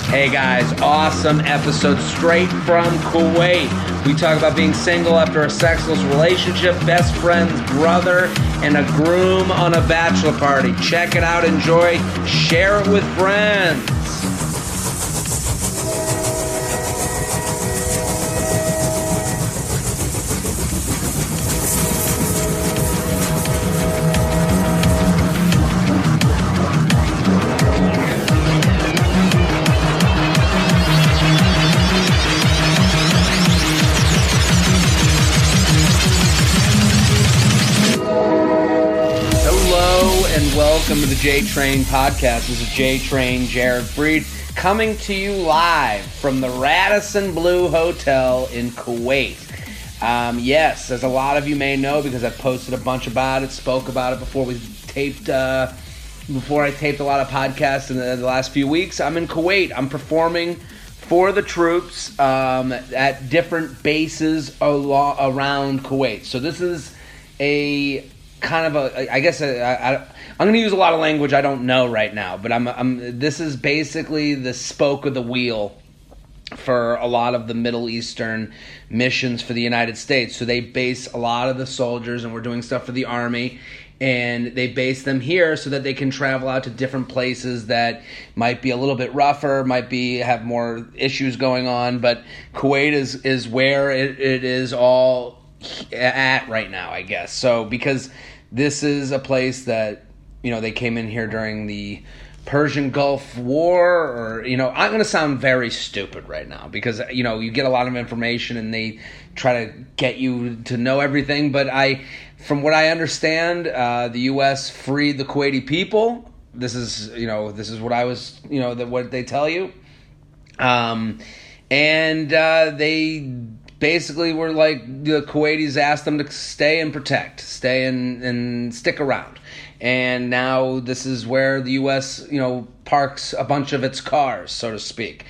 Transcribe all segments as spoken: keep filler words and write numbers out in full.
Hey guys, awesome episode straight from Kuwait. We talk about being single after a sexless relationship, best friend's brother, and a groom on a bachelor party. Check it out, enjoy, share it with friends. Welcome to the J-Train Podcast. This is J-Train, Jared Freed, coming to you live from the Radisson Blu Hotel in Kuwait. Um, yes, as a lot of you may know, because I've posted a bunch about it, spoke about it before we taped, uh, before I taped a lot of podcasts in the, the last few weeks, I'm in Kuwait. I'm performing for the troops um, at different bases alo- around Kuwait. So this is a kind of a, I guess, a, I, I, I'm going to use a lot of language I don't know right now, but I'm, I'm. This is basically the spoke of the wheel for a lot of the Middle Eastern missions for the United States. So they base a lot of the soldiers, and we're doing stuff for the Army, and they base them here so that they can travel out to different places that might be a little bit rougher, might be have more issues going on. But Kuwait is is where it, it is all at right now, I guess. So because this is a place that, you know, they came in here during the Persian Gulf War, or, you know, I'm going to sound very stupid right now because, you know, you get a lot of information and they try to get you to know everything. But I, from what I understand, uh, the U S freed the Kuwaiti people. This is, you know, this is what I was, you know, the, what they tell you. Um, and uh, they basically were like, the Kuwaitis asked them to stay and protect, stay and, and stick around. And now this is where the U S, you know, parks a bunch of its cars, so to speak.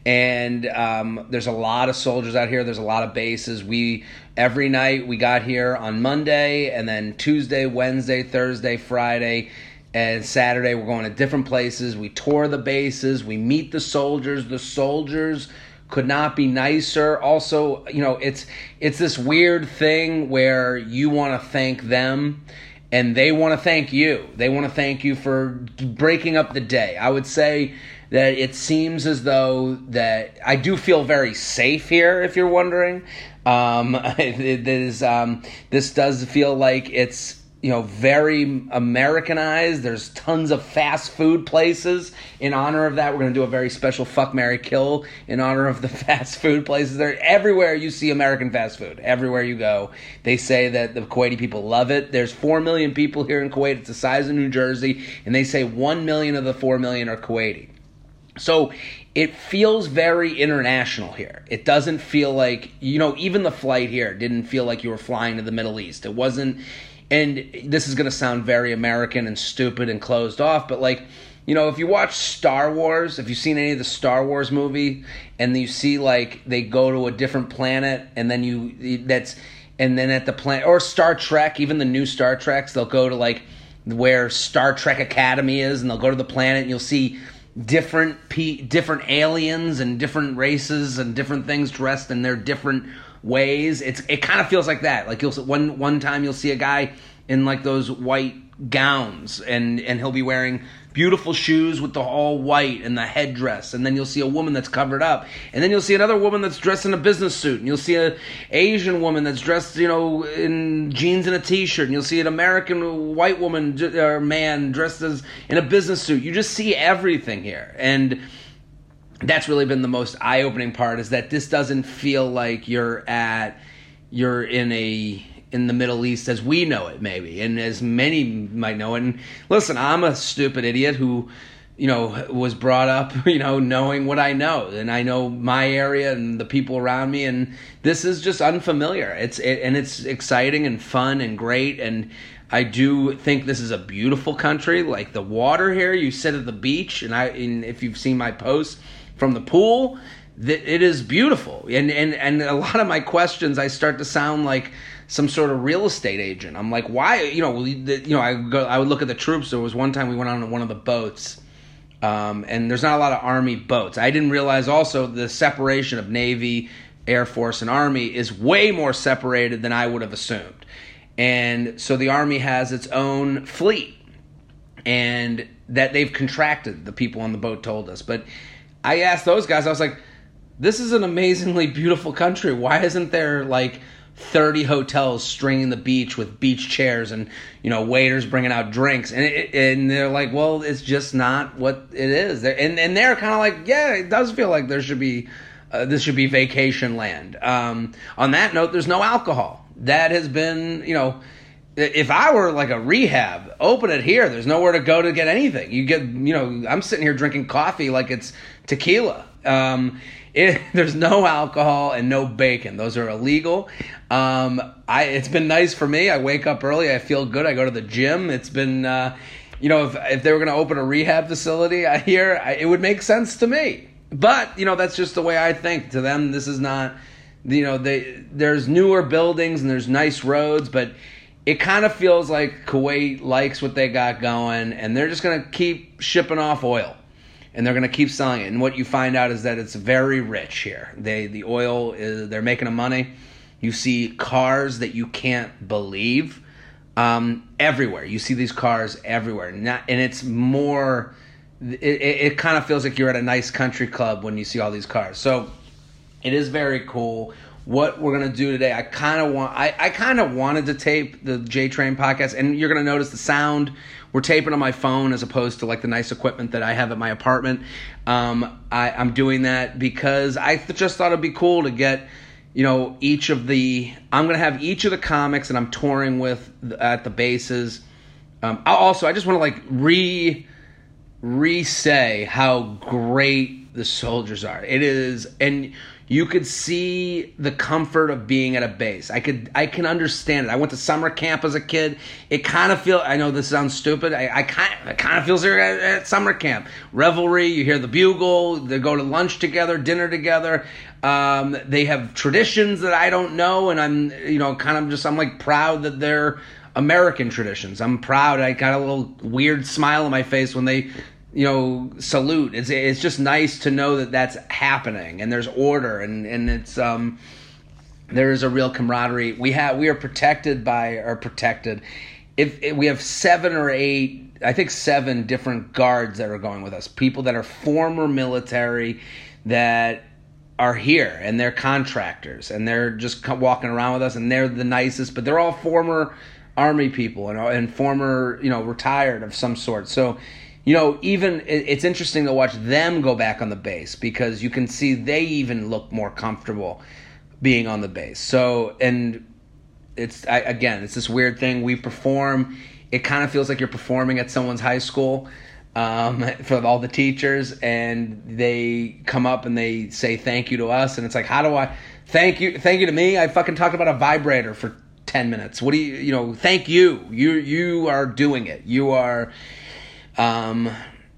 And um, there's a lot of soldiers out here. There's a lot of bases. We every night we got here on Monday, and then Tuesday, Wednesday, Thursday, Friday, and Saturday we're going to different places. We tour the bases. We meet the soldiers. The soldiers could not be nicer. Also, you know, it's it's this weird thing where you want to thank them and they want to thank you. They want to thank you for breaking up the day. I would say that it seems as though that I do feel very safe here, if you're wondering. Um, it, it is, um, this does feel like it's, you know, very Americanized. There's tons of fast food places. In honor of that, we're going to do a very special Fuck, Marry, Kill in honor of the fast food places. They're everywhere you see American fast food. Everywhere you go. They say that the Kuwaiti people love it. There's four million people here in Kuwait. It's the size of New Jersey. And they say one million of the four million are Kuwaiti. So it feels very international here. It doesn't feel like, you know, even the flight here didn't feel like you were flying to the Middle East. It wasn't. And this is going to sound very American and stupid and closed off, but like, you know, if you watch Star Wars, if you've seen any of the Star Wars movie, and you see like they go to a different planet, and then you that's, and then at the planet, or Star Trek, even the new Star Treks, they'll go to like where Star Trek Academy is, and they'll go to the planet, and you'll see different pe- different aliens and different races and different things dressed in their different ways. It's it kind of feels like that. Like you'll one one time you'll see a guy in like those white gowns, and and he'll be wearing beautiful shoes with the all white and the headdress, and then you'll see a woman that's covered up, and then you'll see another woman that's dressed in a business suit, and you'll see an Asian woman that's dressed, you know, in jeans and a t-shirt, and you'll see an American white woman or man dressed as in a business suit. You just see everything here, and that's really been the most eye-opening part, is that this doesn't feel like you're at, you're in a, in the Middle East as we know it, maybe, and as many might know it. And listen, I'm a stupid idiot who, you know, was brought up, you know, knowing what I know, and I know my area and the people around me, and this is just unfamiliar. It's it, and it's exciting and fun and great, and I do think this is a beautiful country. Like the water here, you sit at the beach, and I, and if you've seen my posts from the pool, that it is beautiful. And, and and a lot of my questions, I start to sound like some sort of real estate agent. I'm like, why? You know, you know, I go, I would look at the troops. There was one time we went on one of the boats, Um, and there's not a lot of Army boats. I didn't realize also the separation of Navy, Air Force, and Army is way more separated than I would have assumed. And so the Army has its own fleet, and that they've contracted, the people on the boat told us. But I asked those guys, I was like, this is an amazingly beautiful country. Why isn't there like thirty hotels stringing the beach with beach chairs and, you know, waiters bringing out drinks? And it, and they're like, well, it's just not what it is. They're, and, and they're kind of like, yeah, it does feel like there should be, uh, this should be vacation land. Um, on that note, there's no alcohol. That has been, you know, if I were like a rehab, open it here. There's nowhere to go to get anything. You get, you know, I'm sitting here drinking coffee like it's tequila. Um, it, there's no alcohol and no bacon. Those are illegal. Um, I, it's been nice for me. I wake up early. I feel good. I go to the gym. It's been, uh, you know, if, if they were going to open a rehab facility I here, I, it would make sense to me. But, you know, that's just the way I think. To them, this is not, you know, they there's newer buildings and there's nice roads, but it kind of feels like Kuwait likes what they got going, and they're just going to keep shipping off oil, and they're going to keep selling it. And what you find out is that it's very rich here. They the oil is they're making a money. You see cars that you can't believe um, everywhere. You see these cars everywhere, Not, and it's more. It, it, it kind of feels like you're at a nice country club when you see all these cars. So it is very cool. What we're gonna do today, I kind of want, I, I kind of wanted to tape the J Train podcast, and you're gonna notice the sound. We're taping on my phone as opposed to like the nice equipment that I have at my apartment. Um, I, I'm doing that because I th- just thought it'd be cool to get, you know, each of the. I'm gonna have each of the comics that I'm touring with at the bases. Um, I also, I just want to like re, re say how great the soldiers are. It is, and you could see the comfort of being at a base. I could, I can understand it. I went to summer camp as a kid. It kind of feel. I know this sounds stupid. I, I kind, it kind of feels here at, at summer camp. Revelry. You hear the bugle. They go to lunch together, dinner together. Um, they have traditions that I don't know, and I'm, you know, kind of just. I'm like proud that they're American traditions. I'm proud. I got a little weird smile on my face when they, you know, salute. It's it's just nice to know that that's happening, and there's order, and and it's um there is a real camaraderie. We have we are protected by or protected. If, if we have seven or eight, I think seven different guards that are going with us, people that are former military that are here, and they're contractors, and they're just walking around with us, and they're the nicest, but they're all former Army people and and former, you know, retired of some sort. So, you know, even it's interesting to watch them go back on the base because you can see they even look more comfortable being on the base. So, and it's, I, again, it's this weird thing. We perform, it kind of feels like you're performing at someone's high school um, for all the teachers, and they come up and they say thank you to us, and it's like, how do I, thank you, thank you to me? I fucking talked about a vibrator for ten minutes. What do you, you know, thank you. You, you are doing it. You are um,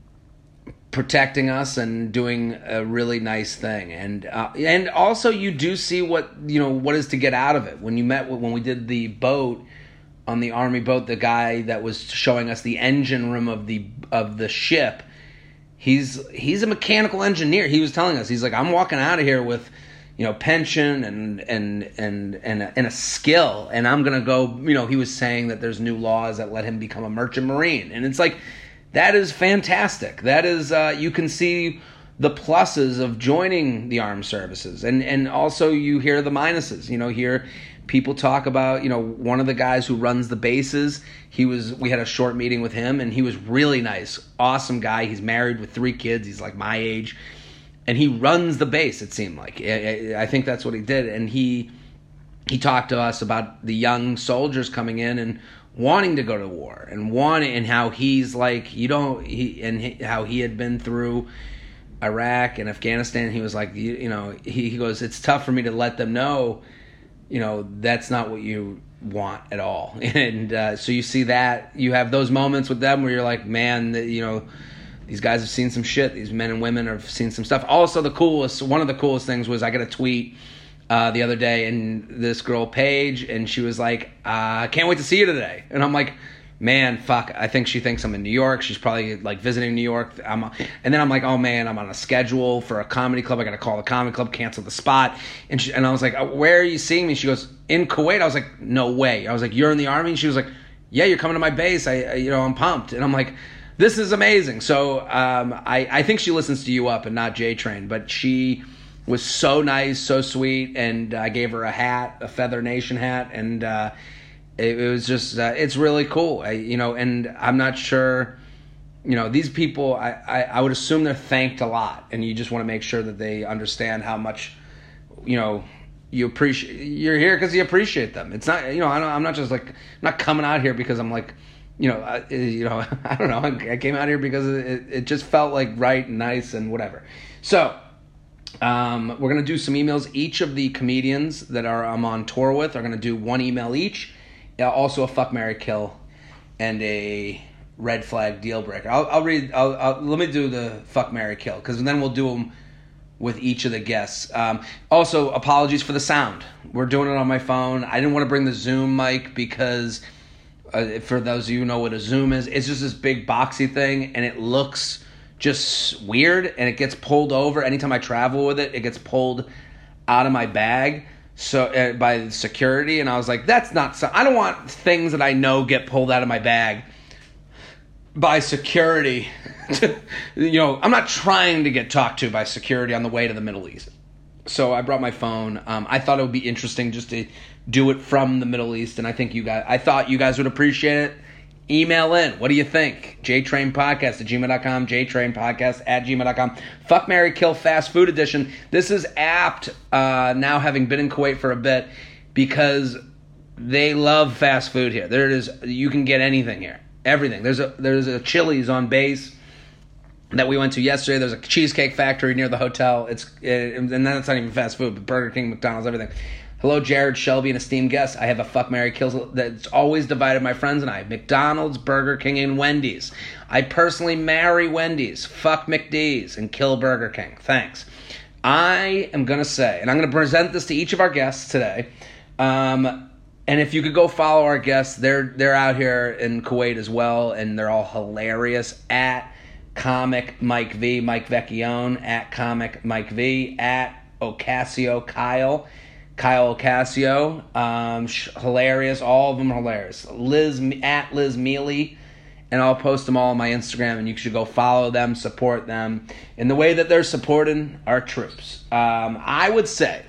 protecting us and doing a really nice thing. And, uh, and also you do see what, you know, what is to get out of it. When you met, when we did the boat on the Army boat, the guy that was showing us the engine room of the, of the ship, he's, he's a mechanical engineer. He was telling us, he's like, I'm walking out of here with, you know, pension and and and and a, and a skill, and I'm gonna go. You know, he was saying that there's new laws that let him become a merchant marine, and it's like that is fantastic. That is, uh, you can see the pluses of joining the armed services, and and also you hear the minuses. You know, hear people talk about, you know, one of the guys who runs the bases. He was, we had a short meeting with him, and he was really nice, awesome guy. He's married with three kids. He's like my age. And he runs the base, it seemed like. I think that's what he did. And he he talked to us about the young soldiers coming in and wanting to go to war, and wanting, and how he's like, you don't, he, and he, how he had been through Iraq and Afghanistan. He was like, you, you know, he, he goes, it's tough for me to let them know, you know, that's not what you want at all. And uh, so you see that, you have those moments with them where you're like, man, you know, these guys have seen some shit. These men and women have seen some stuff. Also, the coolest, one of the coolest things was I got a tweet uh, the other day, and this girl, Paige, and she was like, uh, I can't wait to see you today. And I'm like, man, fuck, I think she thinks I'm in New York. She's probably like visiting New York. I'm, and then I'm like, oh man, I'm on a schedule for a comedy club. I got to call the comedy club, cancel the spot. And she, and I was like, where are you seeing me? She goes, in Kuwait. I was like, no way. I was like, you're in the Army? And she was like, yeah, you're coming to my base. I, I you know, I'm pumped. And I'm like, this is amazing. So um, I, I think she listens to You Up and not J-Train, but she was so nice, so sweet, and I gave her a hat, a Feather Nation hat, and uh, it, it was just, uh, it's really cool, I, you know, and I'm not sure, you know, these people, I, I, I would assume they're thanked a lot, and you just want to make sure that they understand how much, you know, you appreciate, you're here because you appreciate them. It's not, you know, I don't, I'm not just like, I'm not coming out here because I'm like, you know, I, you know, I don't know, I came out here because it, it just felt like right and nice and whatever. So, Um, we're going to do some emails. Each of the comedians that are I'm on tour with are going to do one email each. Uh, also a fuck, marry, kill, and a red flag deal breaker. I'll, I'll read, I'll, I'll, let me do the fuck, marry, kill, because then we'll do them with each of the guests. Um, also, apologies for the sound. We're doing it on my phone. I didn't want to bring the Zoom mic because, uh, for those of you who know what a Zoom is, it's just this big boxy thing, and it looks just weird, and it gets pulled over anytime I travel with it. It gets pulled out of my bag, so uh, by security, and I was like, that's not so. I don't want things that I know get pulled out of my bag by security. To, you know, I'm not trying to get talked to by security on the way to the Middle East. So I brought my phone. Um, I thought it would be interesting just to do it from the Middle East, and I think you guys, I thought you guys would appreciate it. Email in. What do you think? JTrainPodcast at gmail dot com. JTrainPodcast at gmail dot com. Fuck, marry, kill, fast food edition. This is apt, uh, now having been in Kuwait for a bit, because they love fast food here. There it is. You can get anything here. Everything. There's a there's a Chili's on base that we went to yesterday. There's a Cheesecake Factory near the hotel. It's it, and that's not even fast food, but Burger King, McDonald's, everything. Hello, Jared, Shelby, and esteemed guests. I have a fuck, marry, kill that's always divided my friends and I. McDonald's, Burger King, and Wendy's. I personally marry Wendy's, fuck McD's, and kill Burger King. Thanks. I am going to say, and I'm going to present this to each of our guests today, um, and if you could go follow our guests, they're they're out here in Kuwait as well, and they're all hilarious. At Comic Mike V, Mike Vecchione, at Comic Mike V, at Ocasio Kyle, Kyle Ocasio, um, sh- hilarious. All of them are hilarious. Liz, at Liz Mealy, and I'll post them all on my Instagram, and you should go follow them, support them in the way that they're supporting our troops. Um, I would say,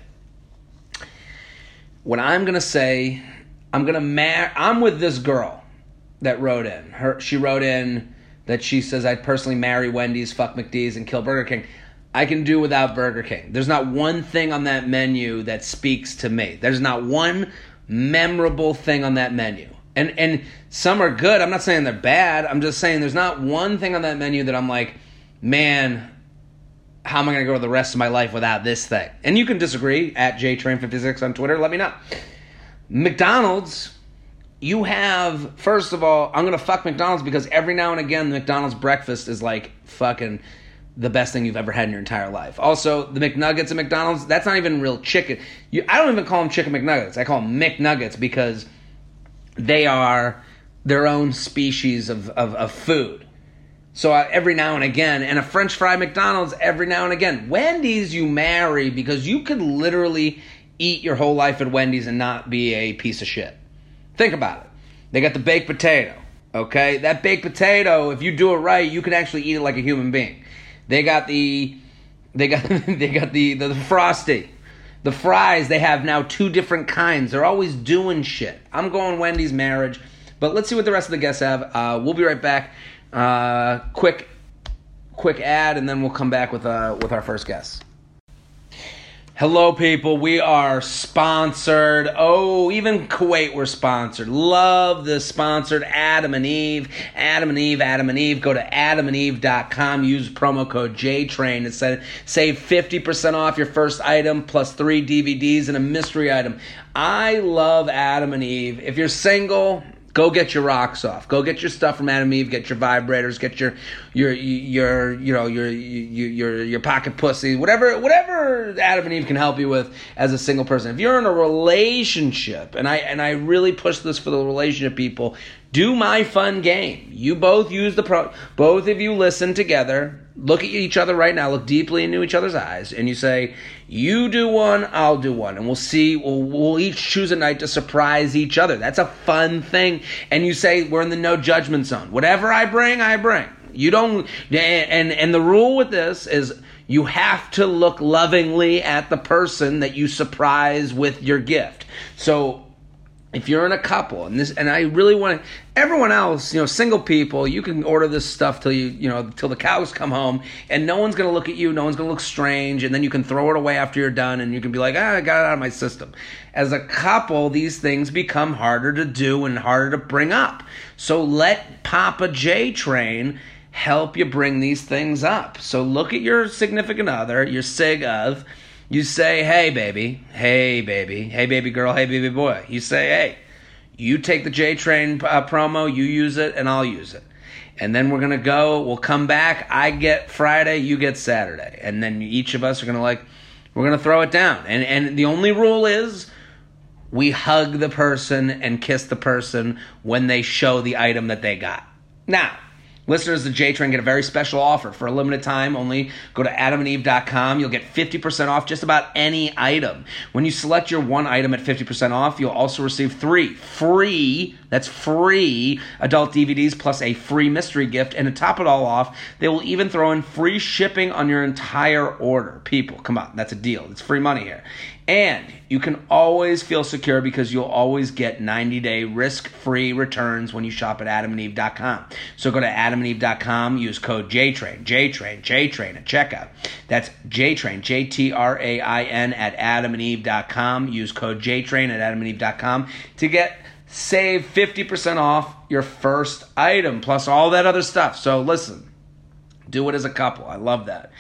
what I'm going to say, I'm going to mar- I'm with this girl that wrote in. Her, she wrote in that she says, I'd personally marry Wendy's, fuck McD's, and kill Burger King. I can do without Burger King. There's not one thing on that menu that speaks to me. There's not one memorable thing on that menu. And and some are good. I'm not saying they're bad. I'm just saying there's not one thing on that menu that I'm like, man, how am I going to go the rest of my life without this thing? And you can disagree at J Train fifty-six on Twitter. Let me know. McDonald's, you have, first of all, I'm going to fuck McDonald's because every now and again, the McDonald's breakfast is like fucking the best thing you've ever had in your entire life. Also, the McNuggets at McDonald's, that's not even real chicken. You, I don't even call them chicken McNuggets. I call them McNuggets because they are their own species of, of, of food. So uh, every now and again, and a French fry McDonald's every now and again. Wendy's you marry because you could literally eat your whole life at Wendy's and not be a piece of shit. Think about it. They got the baked potato, okay? That baked potato, if you do it right, you can actually eat it like a human being. They got the, they got, they got the, the, the Frosty, the fries. They have now two different kinds. They're always doing shit. I'm going Wendy's marriage, but let's see what the rest of the guests have. Uh, we'll be right back. Uh, quick, quick ad, and then we'll come back with uh with our first guest. Hello, people. We are sponsored. Oh, even Kuwait, we're sponsored. Love the sponsored Adam and Eve. Adam and Eve, Adam and Eve. Go to adam and eve dot com. Use promo code J Train and said, save fifty percent off your first item plus three D V Ds and a mystery item. I love Adam and Eve. If you're single, go get your rocks off. Go get your stuff from Adam and Eve. Get your vibrators. Get your your your you know your your your your pocket pussy. Whatever whatever Adam and Eve can help you with as a single person. If you're in a relationship, and I and I really push this for the relationship people, Do my fun game. You both use the pro. Both of you listen together. Look at each other right now. Look deeply into each other's eyes, and you say, "You do one, I'll do one," and we'll see. We'll, we'll each choose a night to surprise each other. That's a fun thing. And you say, "We're in the no judgment zone. Whatever I bring, I bring." You don't. And and the rule with this is you have to look lovingly at the person that you surprise with your gift. So, if you're in a couple, and this, and I really want to, everyone else, you know, single people, you can order this stuff till you, you know, till the cows come home, and no one's gonna look at you, no one's gonna look strange, and then you can throw it away after you're done, and you can be like, ah, I got it out of my system. As a couple, these things become harder to do and harder to bring up. So let Papa J Train help you bring these things up. So look at your significant other, your sig of. You say, hey, baby, hey, baby, hey, baby girl, hey, baby boy. You say, hey, you take the J-Train uh, promo, you use it, and I'll use it. And then we're going to go, we'll come back, I get Friday, you get Saturday. And then each of us are going to like, we're going to throw it down. And and the only rule is we hug the person and kiss the person when they show the item that they got. Now, listeners of J-Train get a very special offer. For a limited time only, go to adam and eve dot com. You'll get fifty percent off just about any item. When you select your one item at fifty percent off, you'll also receive three free, that's free, adult D V Ds plus a free mystery gift. And to top it all off, they will even throw in free shipping on your entire order. People, come on, that's a deal. It's free money here. And you can always feel secure because you'll always get ninety-day risk-free returns when you shop at adam and eve dot com. So go to adam and eve dot com, use code JTRAIN, JTRAIN, JTRAIN at checkout. That's JTRAIN, J T R A I N at adam and eve dot com. Use code JTRAIN at adam and eve dot com to get save fifty percent off your first item, plus all that other stuff. So listen, do it as a couple. I love that.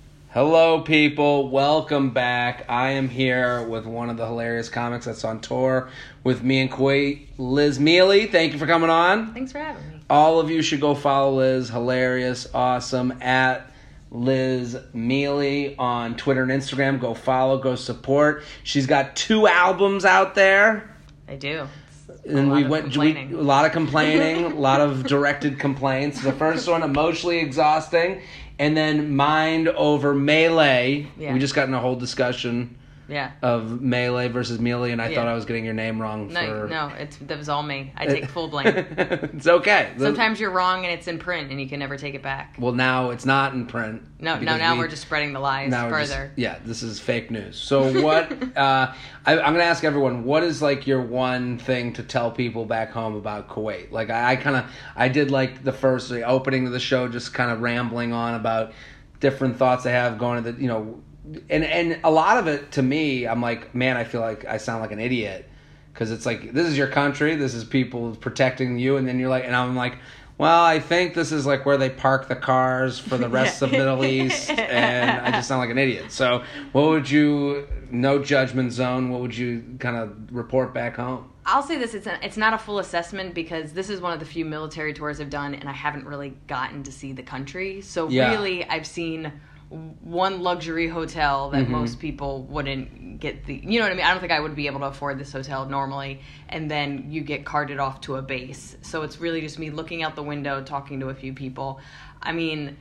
Hello, people. Welcome back. I am here with one of the hilarious comics that's on tour with me in Kuwait, Liz Mealy. Thank you for coming on. Thanks for having me. All of you should go follow Liz. Hilarious, awesome, at Liz Mealy on Twitter and Instagram. Go follow, go support. She's got two albums out there. I do. And we went we, a lot of complaining, a lot of directed complaints. The first one, emotionally exhausting. And then Mind Over Melee. Yeah. We just got in a whole discussion yeah. of Melee versus Mealy, and I yeah. thought I was getting your name wrong. No, for... no, it's that was all me. I take full blame. It's okay. Sometimes you're wrong and it's in print, and you can never take it back. Well, now it's not in print. No, no. Now we, we're just spreading the lies further. Just, yeah, this is fake news. So what? uh, I, I'm going to ask everyone, what is like your one thing to tell people back home about Kuwait? Like I, I kind of, I did like the first the opening of the show, just kind of rambling on about different thoughts I have going to the, you know. And and a lot of it, to me, I'm like, man, I feel like I sound like an idiot. Because it's like, this is your country, this is people protecting you, and then you're like, and I'm like, well, I think this is like where they park the cars for the rest of the Middle East, and I just sound like an idiot. So what would you, no judgment zone, what would you kind of report back home? I'll say this, it's a, it's not a full assessment because this is one of the few military tours I've done, and I haven't really gotten to see the country. So yeah. really, I've seen one luxury hotel that mm-hmm. most people wouldn't get the, you know what I mean? I don't think I would be able to afford this hotel normally, and then you get carted off to a base. So it's really just me looking out the window, talking to a few people. I mean,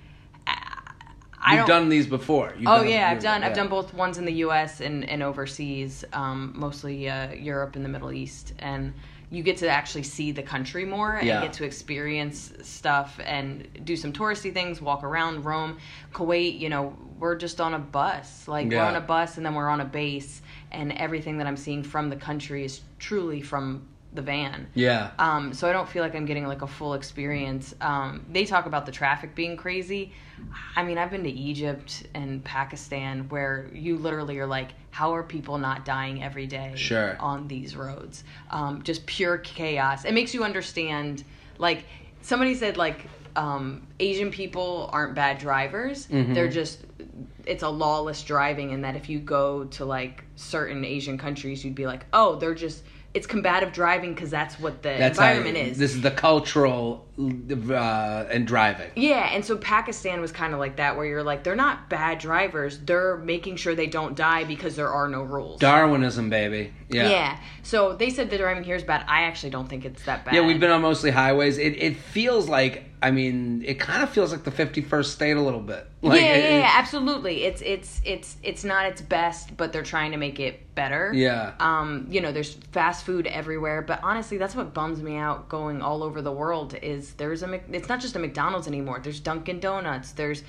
I You've don't, done these before. You've oh done yeah, I've done yeah. I've done both ones in the U S and, and overseas, um, mostly uh, Europe and the Middle East, and you get to actually see the country more and yeah. get to experience stuff and do some touristy things, walk around, roam. Kuwait, you know, we're just on a bus. Like, yeah. we're on a bus and then we're on a base, and everything that I'm seeing from the country is truly from the van. Yeah. Um, so I don't feel like I'm getting, like, a full experience. Um, they talk about the traffic being crazy. I mean, I've been to Egypt and Pakistan where you literally are like, how are people not dying every day sure. on these roads? Um, just pure chaos. It makes you understand, like, somebody said, like, um, Asian people aren't bad drivers. Mm-hmm. They're just, it's a lawless driving, and that if you go to, like, certain Asian countries, you'd be like, oh, they're just... It's combative driving because that's what the that's environment how, is. This is the cultural uh, and driving. Yeah, and so Pakistan was kind of like that, where you're like, they're not bad drivers. They're making sure they don't die because there are no rules. Darwinism, baby. Yeah. Yeah. So they said the driving here is bad. I actually don't think it's that bad. Yeah, we've been on mostly highways. It it feels like, I mean, it kind of feels like the fifty-first state a little bit. Like, yeah, yeah, it, yeah, absolutely. It's it's it's it's not its best, but they're trying to make it better. Yeah. Um, you know, there's fast food everywhere, but honestly, that's what bums me out going all over the world is there's a it's not just a McDonald's anymore. There's Dunkin' Donuts, there's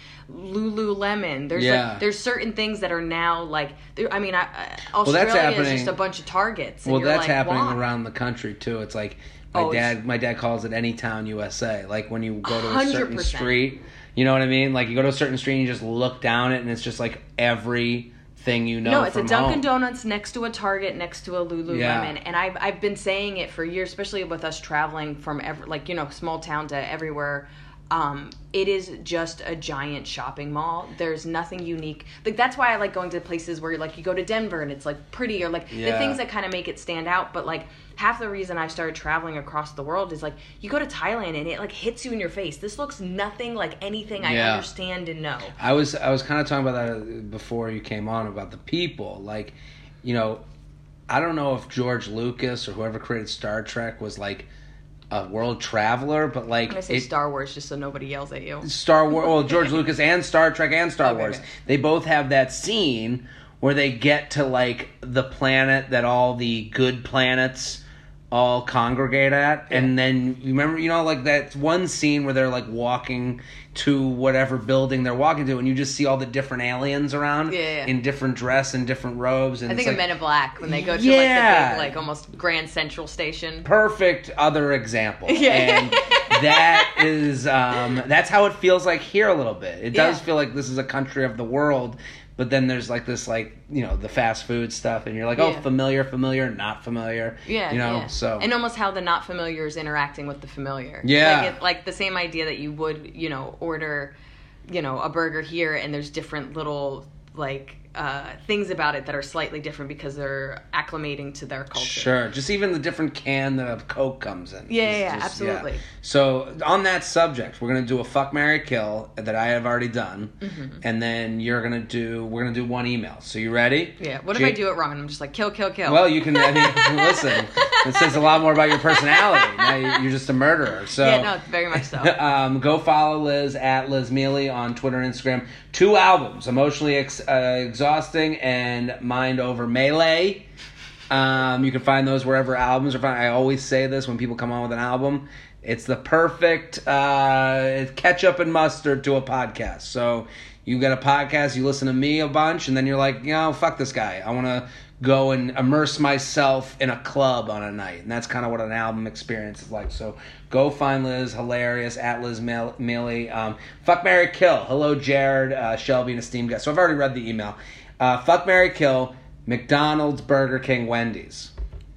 Lululemon. There's yeah. like there's certain things that are now like I mean, I, uh, Australia well, that's is just a bunch of Targets. And well, you're that's like, happening why? around the country too. It's like my oh, dad my dad calls it Anytown U S A. Like when you go to a one hundred certain percent. street, you know what I mean? Like you go to a certain street and you just look down it and it's just like every thing you know. No, it's from a Dunkin' home. Donuts next to a Target next to a Lululemon, Yeah. and I've I've been saying it for years, especially with us traveling from every, like you know small town to everywhere. Um, it is just a giant shopping mall. There's nothing unique. Like that's why I like going to places where like you go to Denver and it's like pretty or like Yeah. the things that kind of make it stand out. But like half the reason I started traveling across the world is like you go to Thailand and it like hits you in your face. This looks nothing like anything I Yeah. understand and know. I was I was kind of talking about that before you came on about the people. Like, you know, I don't know if George Lucas or whoever created Star Trek was like a world traveler, but like I'm gonna say it, Star Wars just so nobody yells at you. Star Wars, well, George Lucas and Star Trek and Star Okay, Wars, okay. they both have that scene where they get to like the planet that all the good planets all congregate at, Yeah. and then you remember, you know, like that one scene where they're like walking to whatever building they're walking to, and you just see all the different aliens around Yeah, yeah. in different dress and different robes. And I it's think of like, Men in Black when they go to Yeah. like the big, like almost Grand Central Station. perfect other example. Yeah. And that is um, that's how it feels like here a little bit. It does Yeah. feel like this is a country of the world, but then there's like this like, you know, the fast food stuff and you're like, oh, Yeah. familiar, familiar, not familiar. Yeah, You know, yeah. so and almost how the not familiar is interacting with the familiar. Yeah. like, it, like the same idea that you would, you know, order, you know, a burger here, and there's different little like uh, things about it that are slightly different because they're acclimating to their culture. Sure. Just even the different can that a Coke comes in. Yeah, is yeah, just- absolutely. So on that subject, we're gonna do a fuck, marry, kill that I have already done, Mm-hmm. and then you're gonna do. We're gonna do one email. So you ready? Yeah. What if Jake- I do it wrong and I'm just like kill, kill, kill? Well, you can. I mean, listen. It says a lot more about your personality. Now you- you're just a murderer. So yeah, no, very much so. um, go follow Liz at Liz Mealy on Twitter and Instagram. Two albums, Emotionally ex- uh, Exhausting and Mind Over Melee. Um, you can find those wherever albums are found. I always say this when people come on with an album. It's the perfect uh, ketchup and mustard to a podcast. So you get a podcast, you listen to me a bunch, and then you're like, you know, fuck this guy. I want to go and immerse myself in a club on a night. And that's kind of what an album experience is like. So go find Liz, hilarious, at Liz Mil- Millie. Um, fuck, marry, kill. Hello, Jared, uh, Shelby, and esteemed guest. So I've already read the email. Uh, fuck, marry, kill. McDonald's, Burger King, Wendy's.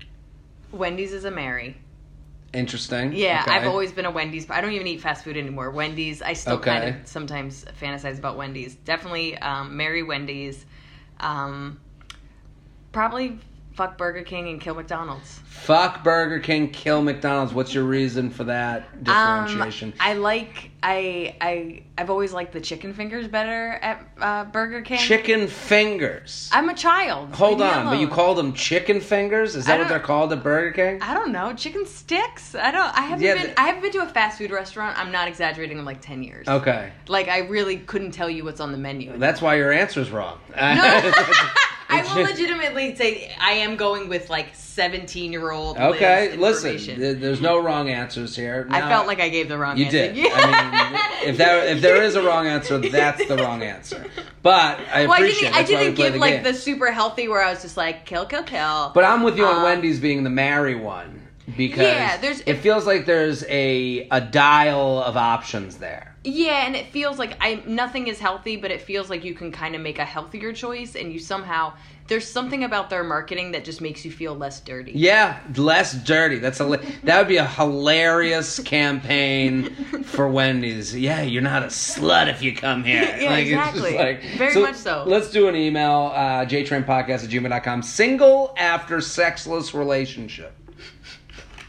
Wendy's is a Mary. Interesting. Yeah, Okay. I've always been a Wendy's. I don't even eat fast food anymore. Wendy's, I still Okay. kind of sometimes fantasize about Wendy's. Definitely um, marry Wendy's. Um, probably fuck Burger King and kill McDonald's. Fuck Burger King, kill McDonald's. What's your reason for that differentiation? Um, I like I I I've always liked the chicken fingers better at uh, Burger King. Chicken fingers. I'm a child. Hold Leave me on, but you alone. call them chicken fingers? Is I that what don't- they're called at Burger King? I don't know, chicken sticks. I don't. I haven't Yeah, been. the- I haven't been to a fast food restaurant. I'm not exaggerating. In like ten years. Okay. Like I really couldn't tell you what's on the menu. That's why your answer's wrong. No. I will legitimately say I am going with like seventeen year old. Okay, listen. th- There's no wrong answers here. I Now- felt like I gave the wrong You answer. did. I mean, if there if there is a wrong answer, that's the wrong answer. But I well, I appreciate. didn't, I That's why we didn't play give the like game. the super healthy where I was just like kill, kill, kill. But I'm with you on Um, Wendy's being the marry one because Yeah, there's- it feels like there's a a dial of options there. Yeah, and it feels like I nothing is healthy, but it feels like you can kind of make a healthier choice, and you somehow there's something about their marketing that just makes you feel less dirty. Yeah, less dirty. That's a that would be a hilarious campaign for Wendy's. Yeah, you're not a slut if you come here. Yeah, exactly. Very much so. Let's do an email, uh, jtrainpodcast at gmail dot com. Single after sexless relationship.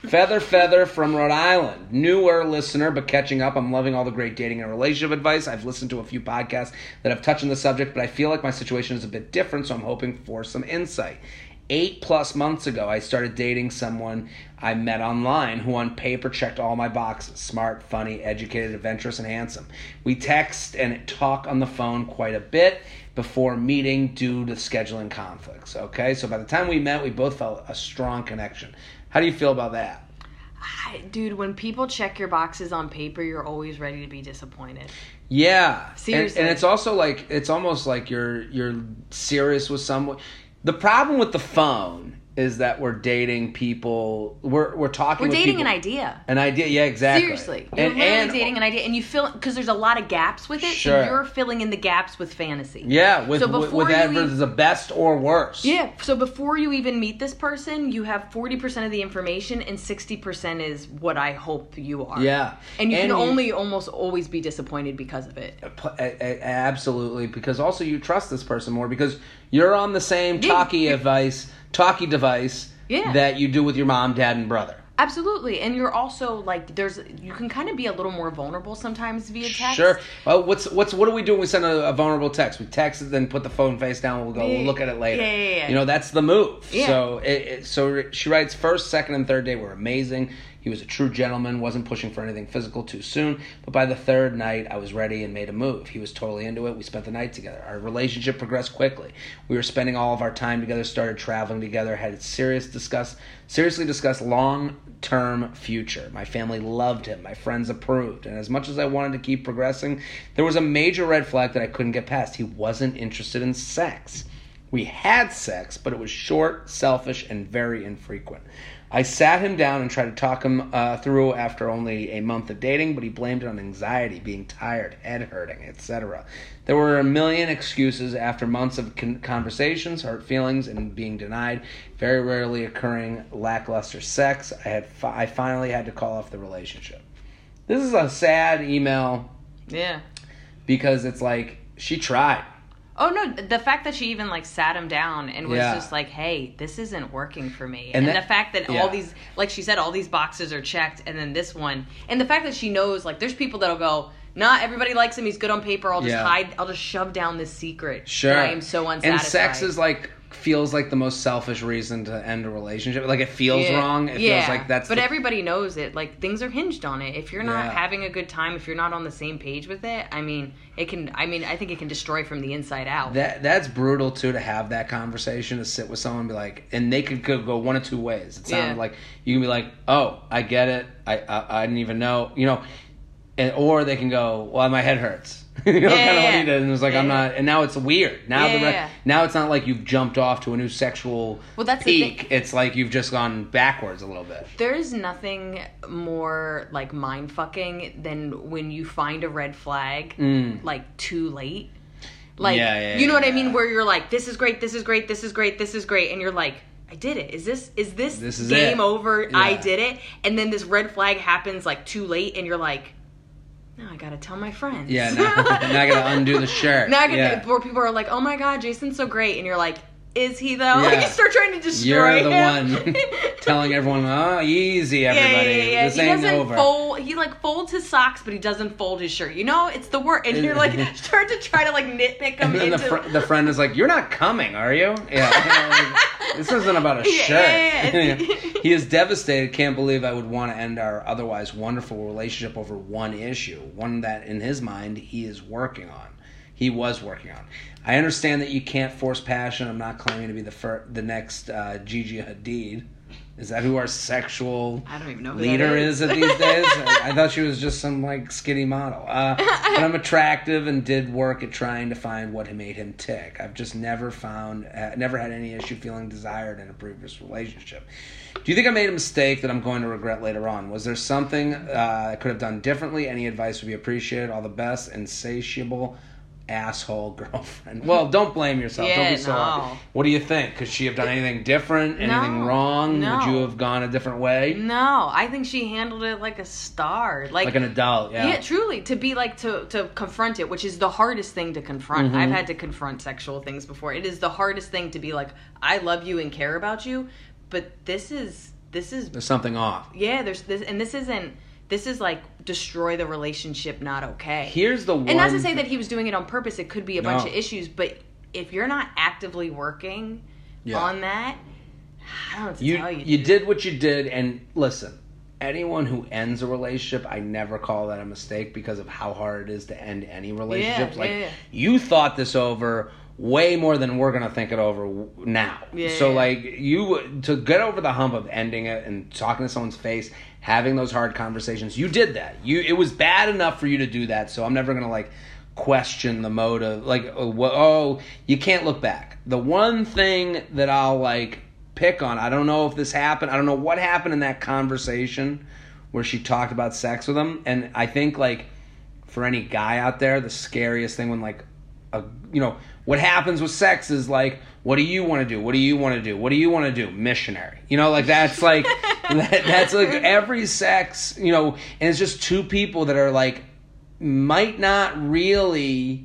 Feather Feather from Rhode Island. Newer listener, but catching up. I'm loving all the great dating and relationship advice. I've listened to a few podcasts that have touched on the subject, but I feel like my situation is a bit different, so I'm hoping for some insight. Eight plus months ago, I started dating someone I met online who on paper checked all my boxes. Smart, funny, educated, adventurous, and handsome. We text and talk on the phone quite a bit before meeting due to scheduling conflicts. Okay, so by the time we met, we both felt a strong connection. How do you feel about that? Dude, when people check your boxes on paper, you're always ready to be disappointed. Yeah. Seriously. And, and it's also like, it's almost like you're you're serious with someone. The problem with the phone is that we're dating people. We're we're talking. We're with dating people, an idea. An idea, yeah, exactly. Seriously, you're and, literally and, dating an idea, and you fill because there's a lot of gaps with it. Sure. So you're filling in the gaps with fantasy. Yeah, with so with, before with you adverbs, even, the best or worse. Yeah. So before you even meet this person, you have forty percent of the information, and sixty percent is what I hope you are. Yeah, and you and can you, only almost always be disappointed because of it. Absolutely, because also you trust this person more because you're on the same Yeah. talkie device, talkie device. Yeah. That you do with your mom, dad, and brother. Absolutely, and you're also like, there's you can kind of be a little more vulnerable sometimes via text. Sure. Well, what's what's what do we do when we send a, a vulnerable text? We text it, then put the phone face down. We'll go. We'll look at it later. Yeah, yeah, yeah. You know, that's the move. Yeah. So it, it, so she writes, first, second, and third day were amazing. He was a true gentleman, wasn't pushing for anything physical too soon, but by the third night, I was ready and made a move. He was totally into it. We spent the night together. Our relationship progressed quickly. We were spending all of our time together, started traveling together, had serious discuss, seriously discussed long-term future. My family loved him. My friends approved. And as much as I wanted to keep progressing, there was a major red flag that I couldn't get past. He wasn't interested in sex. We had sex, but it was short, selfish, and very infrequent. I sat him down and tried to talk him uh, through after only a month of dating, but he blamed it on anxiety, being tired, head hurting, et cetera. There were a million excuses after months of con- conversations, hurt feelings, and being denied, very rarely occurring lackluster sex. I had fi- I finally had to call off the relationship. This is a sad email. Yeah. Because it's like, she tried. Oh, no, the fact that she even, like, sat him down and was Yeah. just like, hey, this isn't working for me. And And, that- the fact that yeah. all these, like she said, all these boxes are checked, and then this one. And the fact that she knows, like, there's people that'll go, nah, everybody likes him, he's good on paper, I'll just Yeah. hide, I'll just shove down this secret. Sure. That I am so unsatisfied. And sex is, like, feels like the most selfish reason to end a relationship. Like, it feels Yeah. wrong. It yeah. feels like that's But the- everybody knows it. Like, things are hinged on it. If you're not Yeah. having a good time, if you're not on the same page with it, I mean, it can, I mean, I think it can destroy from the inside out. That that's brutal too, to have that conversation, to sit with someone and be like, and they could go, go one of two ways. It sounded Yeah. like you can be like, oh, I get it, I, I I didn't even know, you know, and or they can go, well, my head hurts. you know, Yeah, kind of yeah, what he did, and it was like, yeah. I'm not, and now it's weird. Now Yeah, the re- yeah. now it's not like you've jumped off to a new sexual Well, that's the peak. It's like you've just gone backwards a little bit. There is nothing more like mind fucking than when you find a red flag Mm. like too late. Like Yeah, yeah, you know what I yeah. mean? Where you're like, this is great, this is great, this is great, this is great, and you're like, I did it. Is this is this, This is game it. over? I Yeah. did it. And then this red flag happens like too late, and you're like, now I gotta tell my friends. Yeah, now, now I gotta undo the shirt. Now I gotta, yeah. where people are like, oh my god, Jason's so great, and you're like, is he though? Yeah. Like you start trying to destroy You're the him. one telling everyone, oh, easy, Yeah, everybody. yeah, yeah, yeah. This He ain't doesn't over. fold. He like folds his socks, but he doesn't fold his shirt. You know, it's the word, and you're like start to try to like nitpick him And then into. the, fr- the friend is like, you're not coming, are you? Yeah. Like, this isn't about a Yeah, shirt. yeah, yeah. He is devastated, can't believe I would want to end our otherwise wonderful relationship over one issue, one that in his mind he is working on. He was working on. I understand that you can't force passion. I'm not claiming to be the fir- the next uh, Gigi Hadid. Is that who our sexual I don't even know who leader that is. is. at these days? I, I thought she was just some like skinny model. Uh, but I'm attractive and did work at trying to find what made him tick. I've just never found, uh, never had any issue feeling desired in a previous relationship. Do you think I made a mistake that I'm going to regret later on? Was there something uh, I could have done differently? Any advice would be appreciated. All the best. Insatiable asshole girlfriend. Well, don't blame yourself. Yeah, don't be so no. hard. What do you think? Could she have done anything different? Anything No, wrong? no. Would you have gone a different way? No, I think she handled it like a star. Like, Like an adult, yeah. yeah, truly, to be like to to confront it, which is the hardest thing to confront. Mm-hmm. I've had to confront sexual things before. It is the hardest thing to be like, I love you and care about you, but this is this is there's something off. Yeah, there's this, and this isn't. This is like destroy the relationship, not okay. Here's the one. And not to say that he was doing it on purpose. It could be a no. bunch of issues, but if you're not actively working yeah. on that, I don't know what to you, tell you. You dude. did what you did, and listen. Anyone who ends a relationship, I never call that a mistake because of how hard it is to end any relationships. Yeah, like yeah, yeah. you thought this over way more than we're gonna think it over now. Yeah, so yeah. like you to get over the hump of ending it and talking to someone's face, having those hard conversations, you did that. You it was bad enough for you to do that. So I'm never gonna like question the motive. Like oh, oh you can't look back. The one thing that I'll like. pick on. I don't know if this happened. I don't know what happened in that conversation where she talked about sex with him. And I think, like, for any guy out there, the scariest thing when, like, a, you know, what happens with sex is, like, what do you want to do? What do you want to do? What do you want to do? Missionary. You know, like, that's, like, that, that's, like, every sex, you know, and it's just two people that are, like, might not really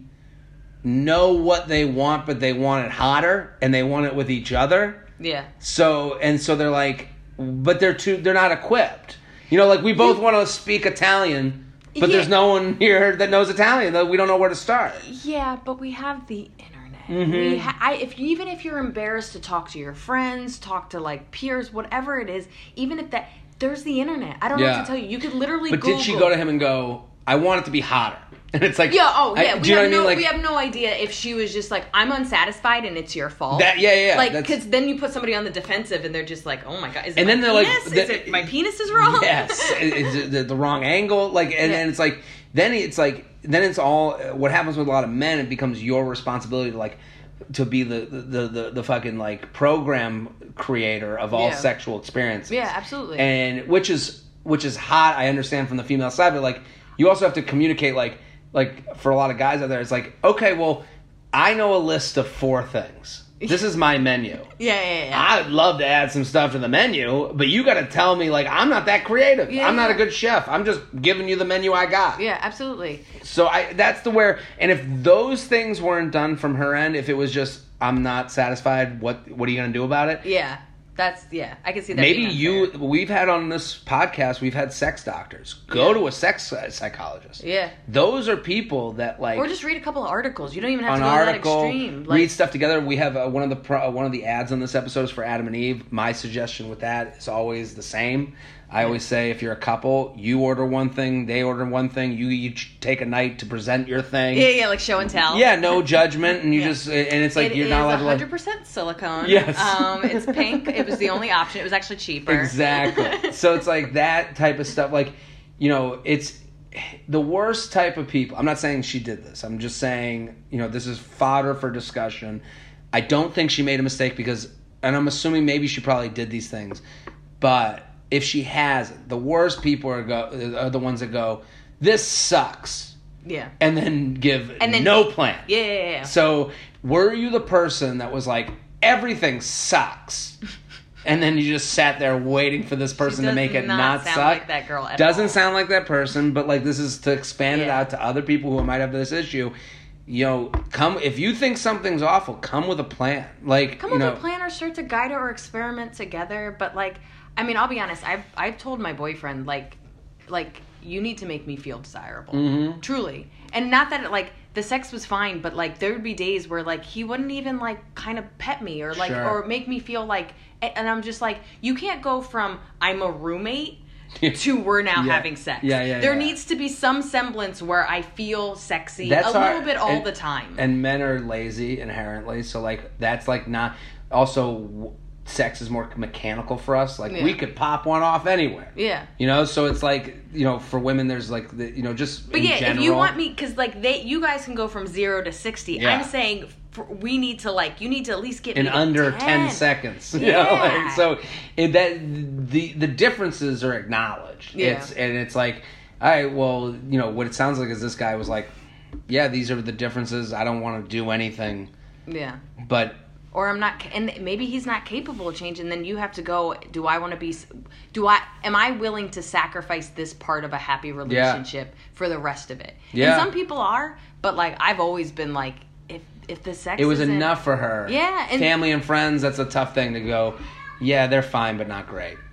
know what they want, but they want it hotter, and they want it with each other. Yeah. So and so they're like, but they're too. They're not equipped. You know, like we both want to speak Italian, but yeah. there's no one here that knows Italian. That we don't know where to start. Yeah, but we have the internet. Mm-hmm. We ha- I, if even if you're embarrassed to talk to your friends, talk to like peers, whatever it is, even if that there's the internet. I don't yeah. know what to tell you. You could literally. But Google. did she go to him and go, "I want it to be hotter"? And it's like, yeah, oh yeah, I, we do you know have what I mean? no, Like, we have no idea if she was just like, I'm unsatisfied and it's your fault. That, yeah, yeah, like because then you put somebody on the defensive and they're just like, oh my god, is it and my then they're penis? like, is the, it my penis is wrong? Yes, is the, the wrong angle. Like, and yeah. then it's like, then it's like, then it's all what happens with a lot of men. It becomes your responsibility to like. To be the, the, the, the fucking like program creator of all yeah. sexual experiences. Yeah, absolutely. And which is which is hot, I understand from the female side, but like you also have to communicate like like for a lot of guys out there, it's like, okay, well, I know a list of four things. This is my menu. Yeah, yeah, yeah. I'd love to add some stuff to the menu, but you got to tell me, like, I'm not that creative. Yeah, I'm not yeah. a good chef. I'm just giving you the menu I got. Yeah, absolutely. So I that's the where, and if those things weren't done from her end, if it was just, I'm not satisfied, what what are you going to do about it? Yeah. That's, yeah, I can see that. Maybe being you, unfair. we've had on this podcast, we've had sex doctors. Go yeah. to a sex psychologist. Yeah. Those are people that like. Or just read a couple of articles. You don't even have an to go article, that extreme. Like, read stuff together. We have uh, one of the pro, uh, one of the ads on this episode is for Adam and Eve. My suggestion with that is always the same. I always say if you're a couple, you order one thing, they order one thing, you each take a night to present your thing. Yeah, yeah, like show and tell. Yeah, no judgment, and you yeah. just and it's like it you're not allowed to. It is one hundred percent silicone. Yes. Um, it's pink. It was the only option. It was actually cheaper. Exactly. So it's like that type of stuff. Like, you know, it's the worst type of people. I'm not saying she did this. I'm just saying, you know, this is fodder for discussion. I don't think she made a mistake because, and I'm assuming maybe she probably did these things, but if she hasn't, the worst people are, go, are the ones that go, this sucks. Yeah. And then give and then, no plan. Yeah, yeah, yeah. So were you the person that was like, everything sucks? And then you just sat there waiting for this person to make it not, not sound suck. Like that girl at Doesn't all. sound like that person, but like this is to expand it Yeah. out to other people who might have this issue. You know, come if you think something's awful, come with a plan. Like Come you with know, a plan or start to guide it or experiment together. But like, I mean, I'll be honest. I've I've told my boyfriend like, like you need to make me feel desirable, mm-hmm. truly, and not that it, like the sex was fine, but like there would be days where like he wouldn't even like kind of pet me or like Sure. or make me feel like, and I'm just like, you can't go from I'm a roommate. to we're now yeah. having sex. Yeah, yeah, there yeah. needs to be some semblance where I feel sexy That's a our- little bit all and- the time. And men are lazy inherently, so like that's like not. Also, w- sex is more mechanical for us. Like Yeah. we could pop one off anywhere. yeah. You know, so it's like, you know, for women, there's like the, you know, just But in yeah, general. if you want me, because like they, you guys can go from zero to sixty. Yeah. I'm saying for, we need to like, you need to at least get in me to under ten. ten seconds. You Yeah. know, like, so it, that the the differences are acknowledged. Yeah. It's and it's like, all right, well, you know, what it sounds like is this guy was like, yeah, these are the differences. I don't want to do anything. Yeah. But Or I'm not, and maybe he's not capable of changing. Then you have to go. Do I want to be? Do I? Am I willing to sacrifice this part of a happy relationship for the rest of it? Yeah. And some people are, but like I've always been like, if if the sex it was isn't- enough for her. Yeah, and family and friends. That's a tough thing to go. Yeah, they're fine, but not great.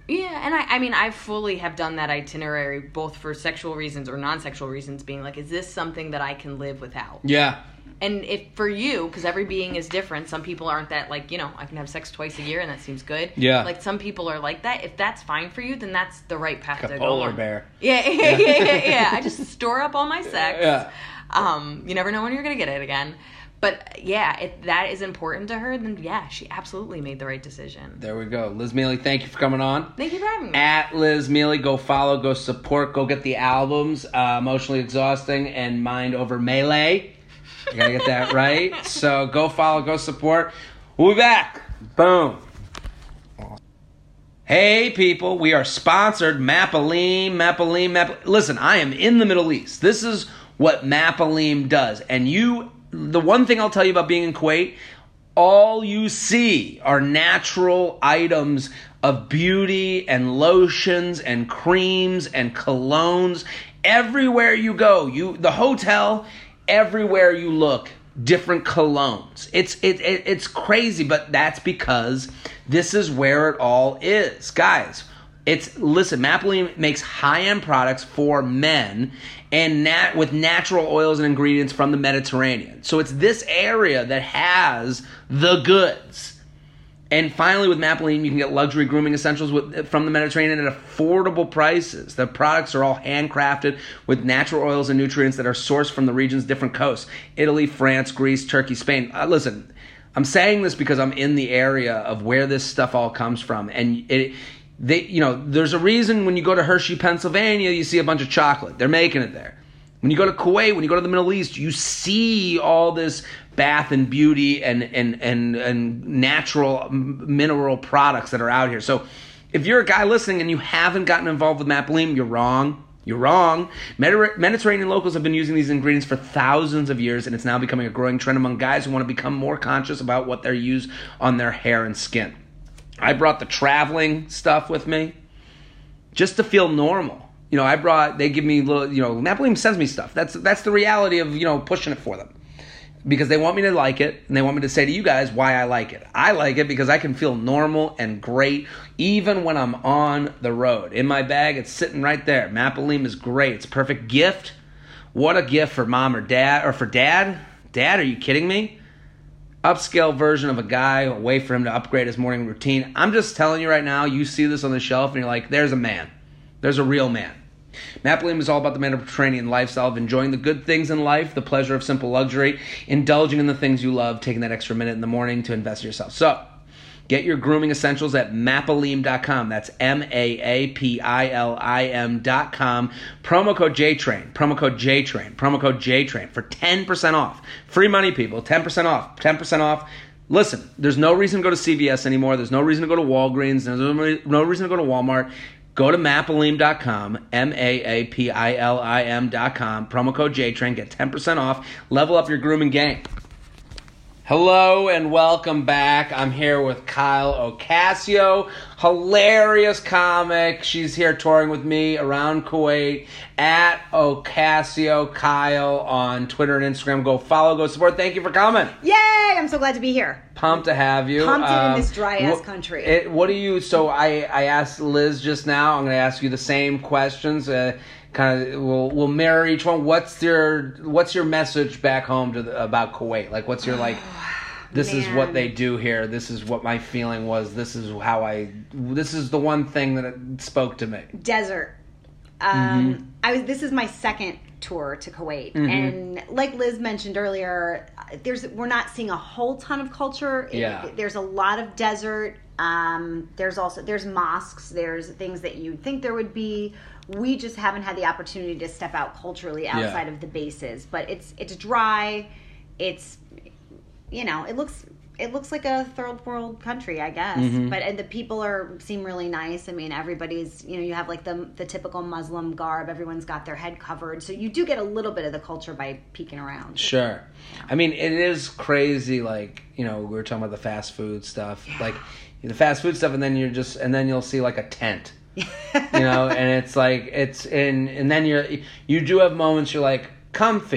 Yeah, and I, I mean, I fully have done that itinerary, both for sexual reasons or non-sexual reasons, being like, is this something that I can live without? Yeah. And if for you, because every being is different, some people aren't that, like, you know, I can have sex twice a year and that seems good. Yeah. Like, some people are like that. If that's fine for you, then that's the right path like to a go polar on. bear. Yeah, yeah, yeah, yeah, yeah. I just store up all my sex. Yeah. Um, you never know when you're going to get it again. But, yeah, if that is important to her, then, yeah, she absolutely made the right decision. There we go. Liz Mealy, thank you for coming on. Thank you for having me. At Liz Mealy, go follow, go support, go get the albums, uh, Emotionally Exhausting and Mind Over Melee. You gotta get that right. So go follow, go support. We'll be back. Boom. Hey, people, we are sponsored. Mapaleem, Mapaleem, Mapaleem. Listen, I am in the Middle East. This is what Mapaleem does. And you... The one thing I'll tell you about being in Kuwait, all you see are natural items of beauty and lotions and creams and colognes. Everywhere you go, you the hotel, everywhere you look, different colognes. It's it, it it's crazy, but that's because this is where it all is. Guys, it's listen, Mapaleem makes high-end products for men and nat- with natural oils and ingredients from the Mediterranean. So it's this area that has the goods. And finally, with Mapaleem, you can get luxury grooming essentials with, from the Mediterranean at affordable prices. The products are all handcrafted with natural oils and nutrients that are sourced from the region's different coasts. Italy, France, Greece, Turkey, Spain. Uh, listen, I'm saying this because I'm in the area of where this stuff all comes from. And it... They, you know, there's a reason when you go to Hershey, Pennsylvania, you see a bunch of chocolate. They're making it there. When you go to Kuwait, when you go to the Middle East, you see all this bath and beauty and and and, and natural mineral products that are out here. So if you're a guy listening and you haven't gotten involved with Mapaleem, you're wrong. You're wrong. Mediter- Mediterranean locals have been using these ingredients for thousands of years, and it's now becoming a growing trend among guys who want to become more conscious about what they use on their hair and skin. I brought the traveling stuff with me just to feel normal. You know, I brought, they give me little, you know, Mapaleem sends me stuff. That's that's the reality of, you know, pushing it for them. Because they want me to like it, and they want me to say to you guys why I like it. I like it because I can feel normal and great even when I'm on the road. In my bag, it's sitting right there. Mapaleem is great. It's a perfect gift. What a gift for mom or dad, or for dad. Dad, are you kidding me? Upscale version of a guy, a way for him to upgrade his morning routine. I'm just telling you right now, you see this on the shelf and you're like, there's a man. There's a real man. Mapaleem is all about the Mediterranean lifestyle of enjoying the good things in life, the pleasure of simple luxury, indulging in the things you love, taking that extra minute in the morning to invest in yourself. So, get your grooming essentials at mapaleem dot com. That's M A A P I L I M dot com. Promo code JTRAIN. Promo code JTRAIN. Promo code JTRAIN for ten percent off. Free money, people. ten percent off. ten percent off. Listen, there's no reason to go to C V S anymore. There's no reason to go to Walgreens. There's no reason to go to Walmart. Go to mapaleem dot com, M A A P I L I M dot com. Promo code JTRAIN. Get ten percent off. Level up your grooming game. Hello and welcome back. I'm here with Kyle Ocasio, hilarious comic. She's here touring with me around Kuwait at Ocasio Kyle on Twitter and Instagram. Go follow, go support. Thank you for coming. Yay! I'm so glad to be here. Pumped to have you. Pumped um, in this dry ass wh- country. It, what do you? So I I asked Liz just now. I'm going to ask you the same questions. Uh, Kind of, we'll we'll mirror each one. What's your What's your message back home to the, about Kuwait? Like, what's your like? This Man. is what they do here. This is what my feeling was. This is how I. This is the one thing that it spoke to me. Desert. Um, Mm-hmm. I was. This is my second tour to Kuwait, Mm-hmm. and like Liz mentioned earlier, there's we're not seeing a whole ton of culture. Yeah. It, there's a lot of desert. Um, there's also there's mosques. There's things that you'd think there would be. We just haven't had the opportunity to step out culturally outside Yeah. of the bases. But it's it's dry. It's you know it looks it looks like a third world country, I guess. Mm-hmm. But and the people are seem really nice. I mean, everybody's you know you have like the the typical Muslim garb. Everyone's got their head covered, so you do get a little bit of the culture by peeking around. Sure. I mean, it is crazy. Like, you know, we were talking about the fast food stuff. Yeah. Like the fast food stuff, and then you're just, and then you'll see like a tent. You know, and it's like it's in, and then you're you do have moments you're like comfy,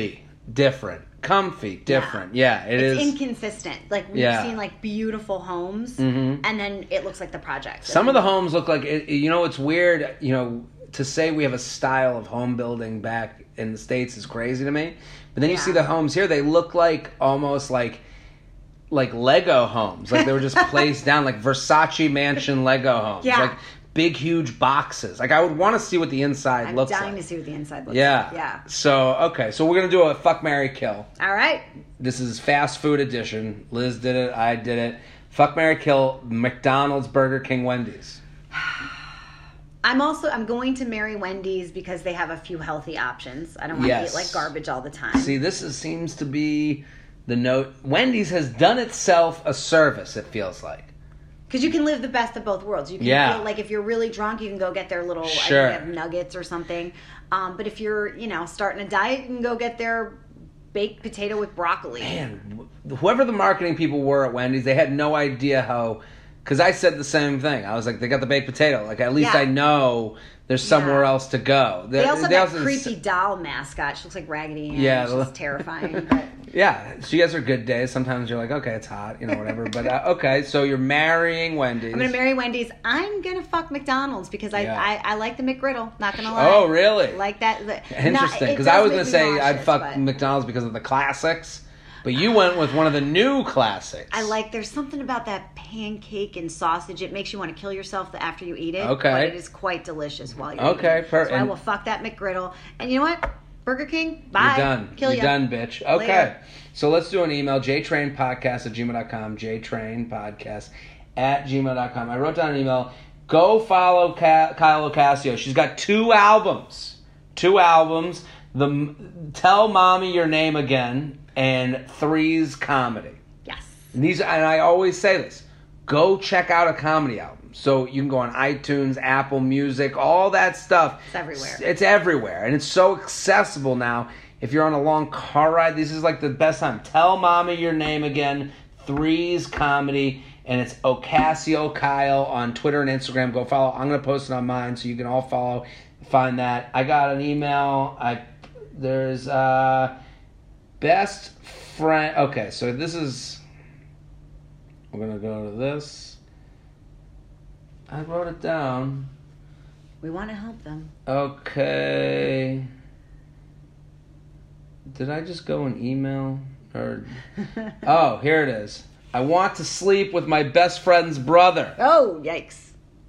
different. Comfy, different. Yeah, yeah it it's is. inconsistent. Like, we've yeah. seen, like, beautiful homes, mm-hmm. and then it looks like the project. Some of the homes look like, it, you know, it's weird, you know, to say we have a style of home building back in the States is crazy to me. But then you yeah. see the homes here, they look like, almost like, like Lego homes. Like, they were just placed down, like Versace Mansion Lego homes. Yeah. Like, big, huge boxes. Like, I would want to see what the inside I'm looks like. I'm dying to see what the inside looks yeah. like. Yeah. So, okay. So, we're going to do a fuck, marry, kill. All right. This is fast food edition. Liz did it. I did it. Fuck, marry, kill. McDonald's, Burger King, Wendy's. I'm also, I'm going to marry Wendy's because they have a few healthy options. I don't want Yes. to eat, like, garbage all the time. See, this is, seems to be the note. Wendy's has done itself a service, it feels like. Because you can live the best of both worlds. You can Yeah. feel like if you're really drunk, you can go get their little Sure. I think they have nuggets or something. Um, but if you're, you know, starting a diet, you can go get their baked potato with broccoli. Man, whoever the marketing people were at Wendy's, they had no idea how... Because I said the same thing. I was like, they got the baked potato. Like, at least Yeah. I know there's somewhere Yeah. else to go. They also have they that also- creepy doll mascot. She looks like Raggedy Ann. Yeah, She's the- terrifying. But Yeah, she has her good days. Sometimes you're like, okay, it's hot, you know, whatever. But, uh, okay, so you're marrying Wendy's. I'm going to marry Wendy's. I'm going to fuck McDonald's because I, Yeah. I, I like the McGriddle. Not going to lie. Oh, really? Like that. The, Interesting, not- it because I does was make going to me say I'd nauseous, fuck but McDonald's because of the classics, but you went with one of the new classics. I like, there's something about that pancake and sausage. It makes you want to kill yourself after you eat it. Okay. But it is quite delicious while you're Okay, eating. per- So I and- will fuck that McGriddle. And you know what? Burger King, bye. You're done. Kill You're ya. done, bitch. Okay. Later. So let's do an email, jtrainpodcast at gmail dot com, jtrainpodcast at gmail dot com. I wrote down an email. Go follow Ka- Kyle Ocasio. She's got two albums. Two albums. The Tell Mommy Your Name Again and Three's Comedy. Yes. These, and I always say this. Go check out a comedy album. So you can go on iTunes, Apple Music, all that stuff. It's everywhere. It's everywhere. And it's so accessible now. If you're on a long car ride, this is like the best time. Tell Mommy Your Name Again. Three's Comedy. And it's Ocasio Kyle on Twitter and Instagram. Go follow. I'm going to post it on mine so you can all follow. Find that. I got an email. I There's uh, best friend. Okay, so this is... We're going to go to this. I wrote it down. We want to help them. Okay. Did I just go in email? Or oh, here it is. I want to sleep with my best friend's brother. Oh, yikes.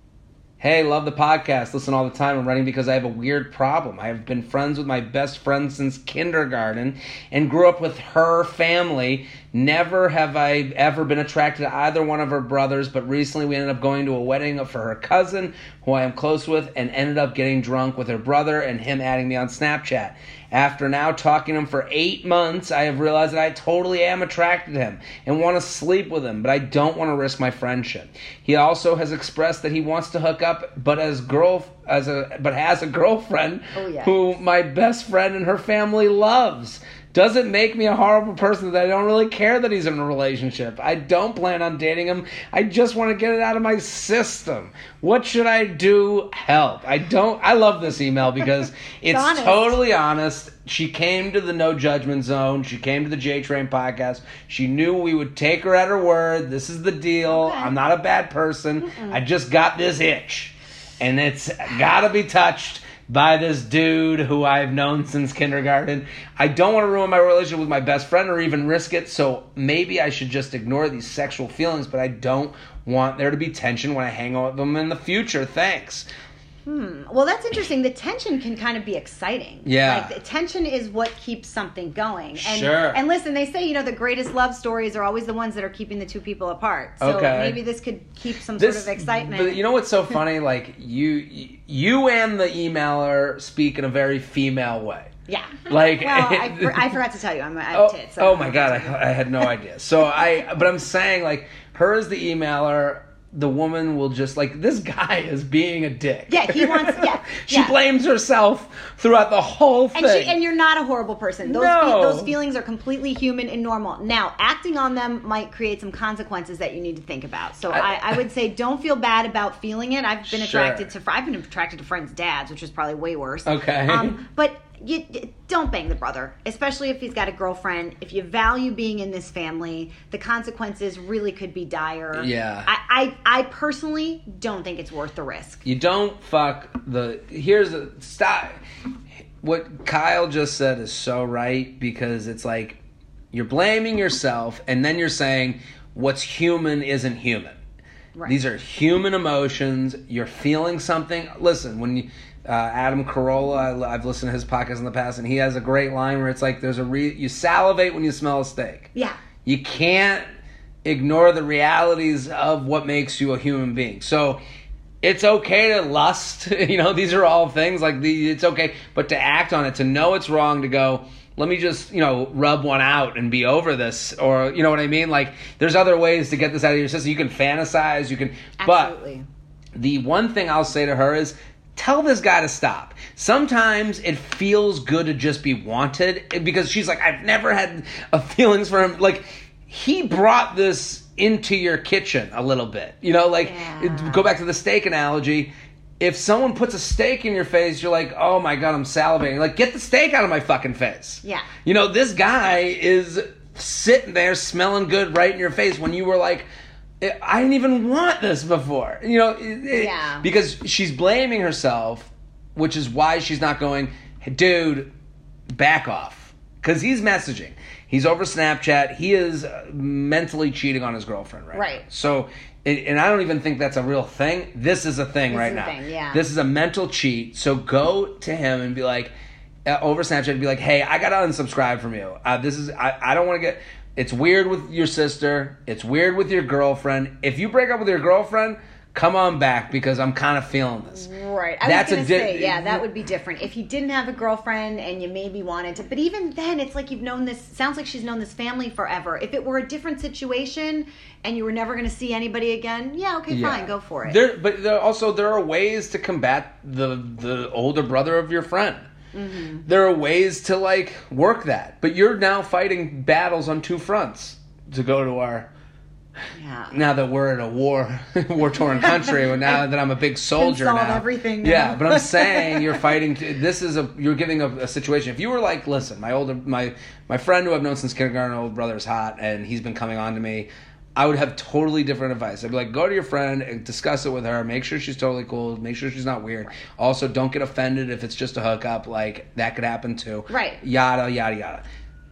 Hey, love the podcast. Listen all the time. I'm writing because I have a weird problem. I have been friends with my best friend since kindergarten and grew up with her family. Never have I ever been attracted to either one of her brothers, but recently we ended up going to a wedding for her cousin, who I am close with, and ended up getting drunk with her brother and him adding me on Snapchat. After now talking to him for eight months, I have realized that I totally am attracted to him and want to sleep with him, but I don't want to risk my friendship. He also has expressed that he wants to hook up, but as girl as a but has a girlfriend Oh, yeah. who my best friend and her family loves. Does it make me a horrible person that I don't really care that he's in a relationship? I don't plan on dating him. I just want to get it out of my system. What should I do? Help. I don't... I love this email because it's honest. totally honest. She came to the No Judgment Zone. She came to the J-Train podcast. She knew we would take her at her word. This is the deal. Okay. I'm not a bad person. I just got this itch. And it's got to be touched by this dude who I've known since kindergarten. I don't want to ruin my relationship with my best friend or even risk it, so maybe I should just ignore these sexual feelings, but I don't want there to be tension when I hang out with them in the future. Thanks. Hmm. Well, that's interesting. The tension can kind of be exciting. Yeah. Like, the tension is what keeps something going. And, Sure. And listen, they say, you know, the greatest love stories are always the ones that are keeping the two people apart. So Okay. maybe this could keep some This, sort of excitement. But you know what's so funny? Like, you, you and the emailer speak in a very female way. Yeah. Like, well, I, for, I forgot to tell you, I'm I have oh, tits. so oh I my don't god, have to tell you. I, I had no idea. So I, but I'm saying, like, her as the emailer, the woman will just, like, this guy is being a dick. Yeah, he wants- yeah, she yeah. blames herself throughout the whole thing. And, she, and you're not a horrible person. Those, No. fe- those feelings are completely human and normal. Now, acting on them might create some consequences that you need to think about. So I, I- I, would say don't feel bad about feeling it. I've been Sure. attracted to I've been attracted to friends' dads, which is probably way worse. Okay. Um, but you don't bang the brother, especially if he's got a girlfriend. If you value being in this family, the consequences really could be dire. Yeah. I, I, I personally don't think it's worth the risk. You don't fuck the... Here's the... Stop. What Kyle just said is so right, because it's like you're blaming yourself and then you're saying what's human isn't human. Right. These are human emotions. You're feeling something. Listen, when you... Uh, Adam Carolla, I, I've listened to his podcast in the past, and he has a great line where it's like, "There's a re- you salivate when you smell a steak." Yeah, you can't ignore the realities of what makes you a human being. So it's okay to lust. You know, these are all things like the. It's okay, but to act on it, to know it's wrong, to go, let me just, you know, rub one out and be over this, or you know what I mean. Like, there's other ways to get this out of your system. You can fantasize. You can, absolutely. But the one thing I'll say to her is, tell this guy to stop. Sometimes it feels good to just be wanted, because she's like, I've never had a feelings for him. Like, he brought this into your kitchen a little bit. You know, like, yeah. Go back to the steak analogy. If someone puts a steak in your face, you're like, oh my God, I'm salivating. Like, get the steak out of my fucking face. Yeah. You know, this guy is sitting there smelling good right in your face when you were like, I didn't even want this before, you know, it, yeah. Because she's blaming herself, which is why she's not going, hey, dude, back off. Because he's messaging. He's over Snapchat. He is mentally cheating on his girlfriend right, right. now. So, and I don't even think that's a real thing. This is a thing this right is now. Thing, yeah. This is a mental cheat. So go to him and be like, uh, over Snapchat, and be like, hey, I got to unsubscribe from you. Uh, this is, I, I don't want to get... It's weird with your sister. It's weird with your girlfriend. If you break up with your girlfriend, come on back, because I'm kind of feeling this. Right. I That's was going a to di- say, yeah, that would be different. If he didn't have a girlfriend and you maybe wanted to, but even then, it's like you've known this, sounds like she's known this family forever. If it were a different situation and you were never going to see anybody again, yeah, okay, yeah. fine, go for it. There, but there also, there are ways to combat the the older brother of your friend. Mm-hmm. There are ways to, like, work that. But you're now fighting battles on two fronts. To go to our, yeah. Now that we're in a war, war-torn country, now that I'm a big soldier solve now, everything now. Yeah. But I'm saying you're fighting. To, this is a you're giving a, a situation. If you were like, listen, my older my my friend who I've known since kindergarten, old brother is hot, and he's been coming on to me, I would have totally different advice. I'd be like, go to your friend and discuss it with her. Make sure she's totally cool. Make sure she's not weird. Also, don't get offended if it's just a hookup. Like, that could happen too. Right. Yada yada yada.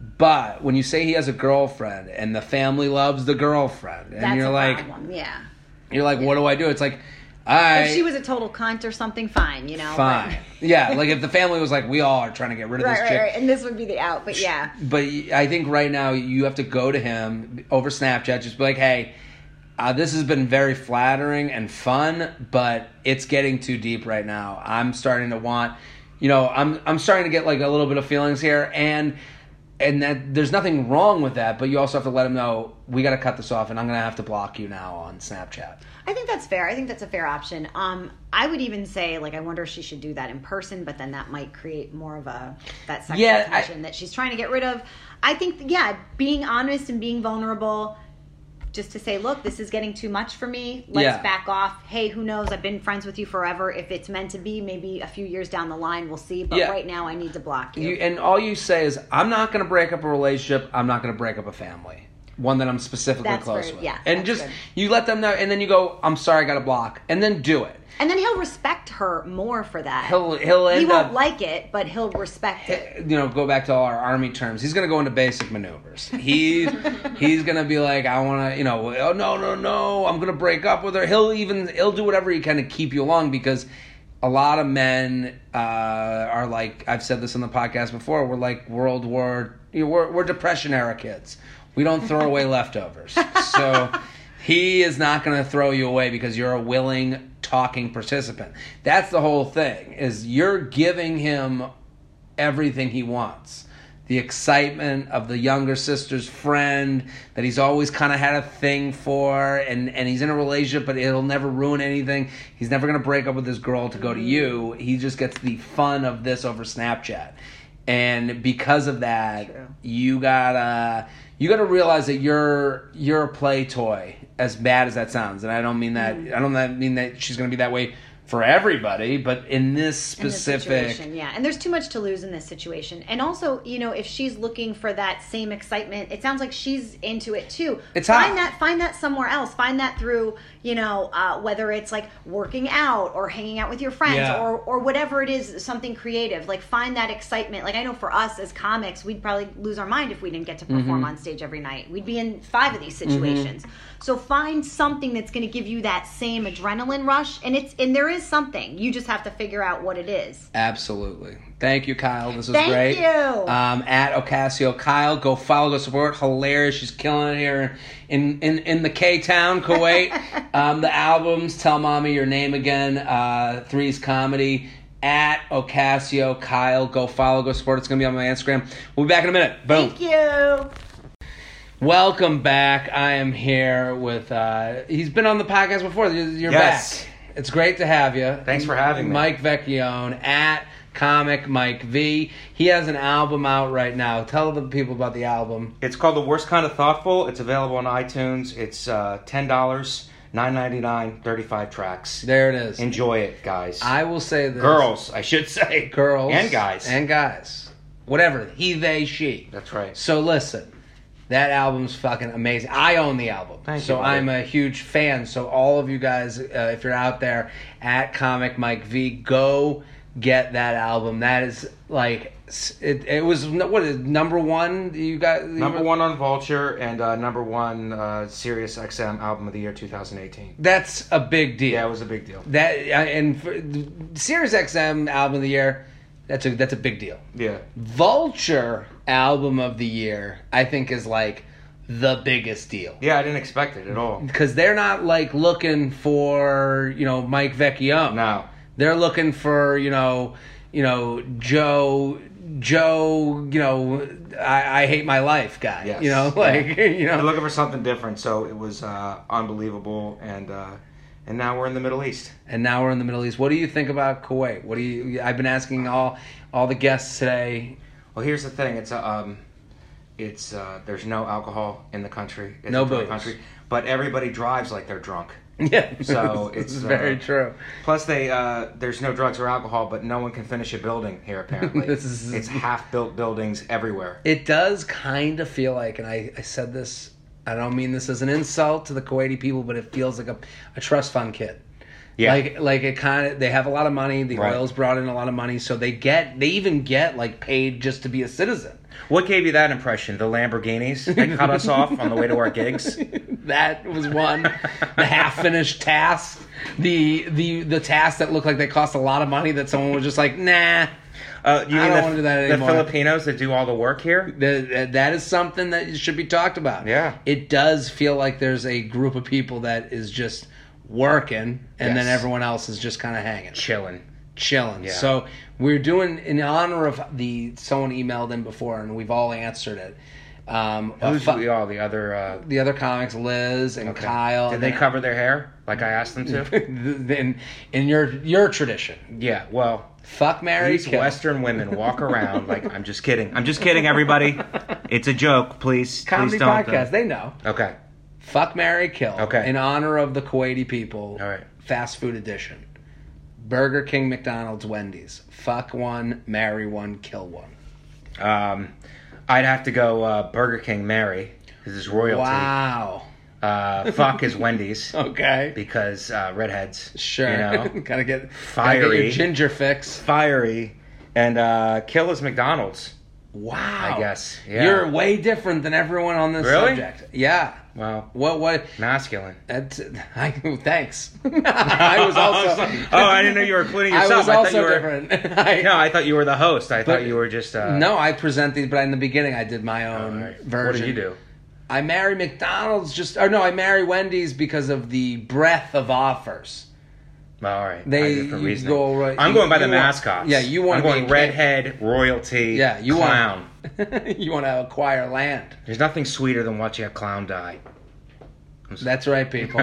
But when you say he has a girlfriend and the family loves the girlfriend, and That's you're a like, problem. Yeah, you're like, yeah. What do I do? It's like, I. If she was a total cunt or something, fine, you know. Fine. But... yeah, like if the family was like, we all are trying to get rid of right, this right, chick, right, and this would be the out. But yeah. But I think right now you have to go to him over Snapchat, just be like, hey, uh, this has been very flattering and fun, but it's getting too deep right now. I'm starting to want, you know, I'm I'm starting to get like a little bit of feelings here, and. And that there's nothing wrong with that, but you also have to let them know, we got to cut this off, and I'm going to have to block you now on Snapchat. I think that's fair. I think that's a fair option. Um, I would even say, like, I wonder if she should do that in person, but then that might create more of a that sexual yeah, tension that she's trying to get rid of. I think, yeah, being honest and being vulnerable, just to say, look, this is getting too much for me. Let's yeah. back off. Hey, who knows? I've been friends with you forever. If it's meant to be, maybe a few years down the line, we'll see. But yeah. right now, I need to block you. you. And all you say is, I'm not going to break up a relationship. I'm not going to break up a family. One that I'm specifically that's close very, with. Yeah, and just, good. you let them know, and then you go, I'm sorry, I got to block. And then do it. And then he'll respect her more for that. He'll he'll end he won't up, like it, but he'll respect it. You know, go back to all our Army terms. He's going to go into basic maneuvers. He he's going to be like, I want to, you know, oh no no no, I'm going to break up with her. He'll even he'll do whatever he can to keep you along, because a lot of men uh, are like, I've said this on the podcast before, we're like World War, you know, we're we're Depression era kids. We don't throw away leftovers. So he is not going to throw you away because you're a willing talking participant. That's the whole thing, is you're giving him everything he wants. The excitement of the younger sister's friend that he's always kind of had a thing for, and, and he's in a relationship, but it'll never ruin anything. He's never going to break up with this girl to go to you. He just gets the fun of this over Snapchat. And because of that, True. you gotta you gotta realize that you're you're a play toy, as bad as that sounds. And I don't mean that mm. I don't mean that she's gonna be that way for everybody, but in this specific... In this situation, yeah. And there's too much to lose in this situation. And also, you know, if she's looking for that same excitement, it sounds like she's into it too. It's find hot. that Find that somewhere else. Find that through, you know, uh, whether it's like working out or hanging out with your friends Yeah. or, or whatever it is, something creative. Like, find that excitement. Like, I know for us as comics, we'd probably lose our mind if we didn't get to perform Mm-hmm. on stage every night. We'd be in five of these situations. Mm-hmm. So find something that's going to give you that same adrenaline rush, and it's and there is something. You just have to figure out what it is. Absolutely. Thank you, Kyle. This was Thank great. you. Um, at Ocasio Kyle, go follow, go support. Hilarious. She's killing it here in in, in the K Town, Kuwait. um, the albums, Tell Mommy Your Name Again, uh, Three's Comedy. At Ocasio Kyle, go follow, go support. It's gonna be on my Instagram. We'll be back in a minute. Boom. Thank you. Welcome back. I am here with, uh, he's been on the podcast before. You're, you're Yes. back. It's great to have you. Thanks for having me. Mike Vecchione at Comic Mike V. He has an album out right now. Tell the people about the album. It's called The Worst Kind of Thoughtful. It's available on iTunes. It's uh, ten dollars, nine ninety-nine, thirty-five tracks. There it is. Enjoy it, guys. I will say this. Girls, I should say. Girls. And guys. And guys. Whatever. He, they, she. That's right. So listen. That album's fucking amazing. I own the album. Thank so you, buddy. I'm a huge fan. So all of you guys, uh, if you're out there at Comic Mike V, go get that album. That is like it. It was what is number one? You got you Number were- one on Vulture and uh, number one uh, Sirius X M album of the year twenty eighteen. That's a big deal. Yeah, it was a big deal. That uh, and for, Sirius X M album of the year. That's a that's a big deal. Yeah. Vulture album of the year, I think, is like the biggest deal. Yeah, I didn't expect it at all. Because they're not like looking for, you know, Mike Vecchione. No. They're looking for, you know, you know, Joe Joe, you know, I, I hate my life guy. Yes. You know, like Yeah. you They're know looking for something different, so it was uh, unbelievable, and uh, and now we're in the Middle East. and now we're in the Middle East. What do you think about Kuwait? What do you I've been asking all all the guests today. Well, here's the thing. It's a, um, it's uh, there's no alcohol in the country. It's No a drunk booze. country, but everybody drives like they're drunk. Yeah. So This it's is very uh, true. Plus, they uh, there's no drugs or alcohol, but no one can finish a building here. Apparently, This is- it's half-built buildings everywhere. It does kind of feel like, and I, I said this, I don't mean this as an insult to the Kuwaiti people, but it feels like a, a trust fund kid. Yeah. Like, like it kind of, they have a lot of money, the Right. oil's brought in a lot of money, so they get, they even get, like, paid just to be a citizen. What gave you that impression? The Lamborghinis that cut us off on the way to our gigs? That was one. The half-finished task. The, the, the task that looked like they cost a lot of money that someone was just like, nah. Uh, you I mean don't the, wanna do that the anymore. Filipinos that do all the work here? The, that is something that should be talked about. Yeah. It does feel like there's a group of people that is just working, and then Yes. everyone else is just kind of hanging, Chilling. chilling. Yeah. So we're doing in honor of the someone emailed in before, and we've all answered it. Um, a Who's fu- we all the other? Uh, the other comics, Liz and okay. Kyle. Did they cover their hair like I asked them to? in in your your tradition? Yeah. Well, Fuck, marry, these kill. Western women walk around like I'm just kidding. I'm just kidding, everybody. It's a joke. Please, Comedy please don't. podcast. They know. Okay. Fuck, marry, kill. Okay. In honor of the Kuwaiti people. All right. Fast food edition. Burger King, McDonald's, Wendy's. Fuck one, marry one, kill one. Um, I'd have to go uh, Burger King Mary because it's royalty. Wow. Uh, fuck is Wendy's Okay. because uh, redheads. Sure. You know, gotta get gotta get Fiery. your ginger fix. fiery, and uh, kill is McDonald's. Wow. I guess. Yeah. You're way different than everyone on this Really? subject. Yeah. Well, What? What? masculine. That's. I, thanks. I was also. Oh, I didn't know you were including I yourself. was I thought also you were. different. I, No, I thought you were the host. I But- thought you were just. Uh, No, I present these, but in the beginning I did my all own right. version. What did you do? I marry McDonald's just, or no, I marry Wendy's because of the breadth of offers. Well, all right. They- I have different you reasoning. go right- I'm you- going by the you want- mascots. yeah, you wanna I'm going be- redhead, royalty, Yeah, you clown. want you want to acquire land. There's nothing sweeter than watching a clown die. That's right, people.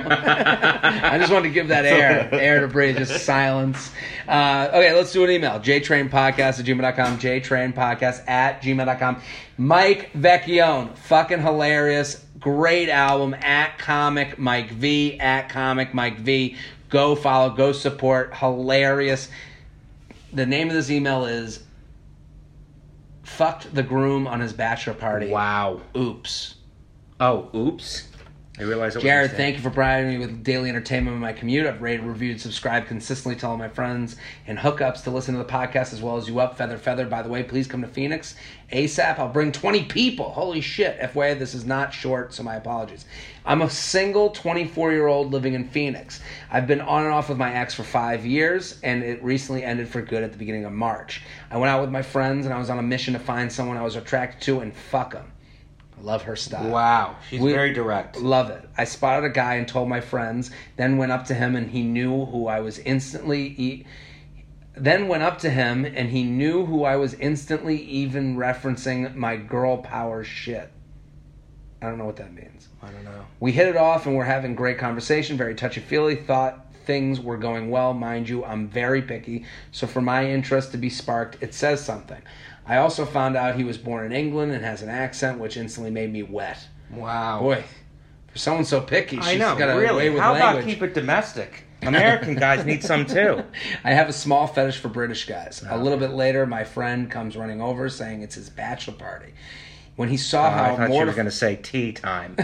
I just wanted to give that air, air to breathe, just silence. Uh, okay, let's do an email. JTrainPodcast at gmail dot com. JTrainPodcast at gmail dot com. Mike Vecchione, fucking hilarious. Great album. At Comic Mike V. At Comic Mike V. Go follow, go support. Hilarious. The name of this email is Fucked the Groom on His Bachelor Party. Wow. Oops. Oh, oops. I realize it was Jared, a mistake. thank you for providing me with daily entertainment in my commute. I've rated, reviewed, subscribed consistently to all my friends and hookups to listen to the podcast as well as you up. Feather, feather. By the way, please come to Phoenix ASAP. I'll bring twenty people. Holy shit. F Y I, this is not short, so my apologies. I'm a single twenty-four-year-old living in Phoenix. I've been on and off with my ex for five years, and it recently ended for good at the beginning of March. I went out with my friends, and I was on a mission to find someone I was attracted to and fuck them. I love her style. Wow. She's We- very direct. Love it. I spotted a guy and told my friends, then went up to him and he knew who I was instantly... E- then went up to him and he knew who I was instantly even referencing my girl power shit. I don't know what that means. I don't know. We hit it off and we're having great conversation, very touchy-feely, thought things were going well. Mind you, I'm very picky, so for my interest to be sparked, it says something. I also found out he was born in England and has an accent, which instantly made me wet. Wow. Boy, for someone so picky, she's I know, got a really. way with How language. about keep it domestic? American guys need some too. I have a small fetish for British guys. Oh. A little bit later, my friend comes running over saying it's his bachelor party. When he saw Oh, how I thought you were mortified... going to say tea time.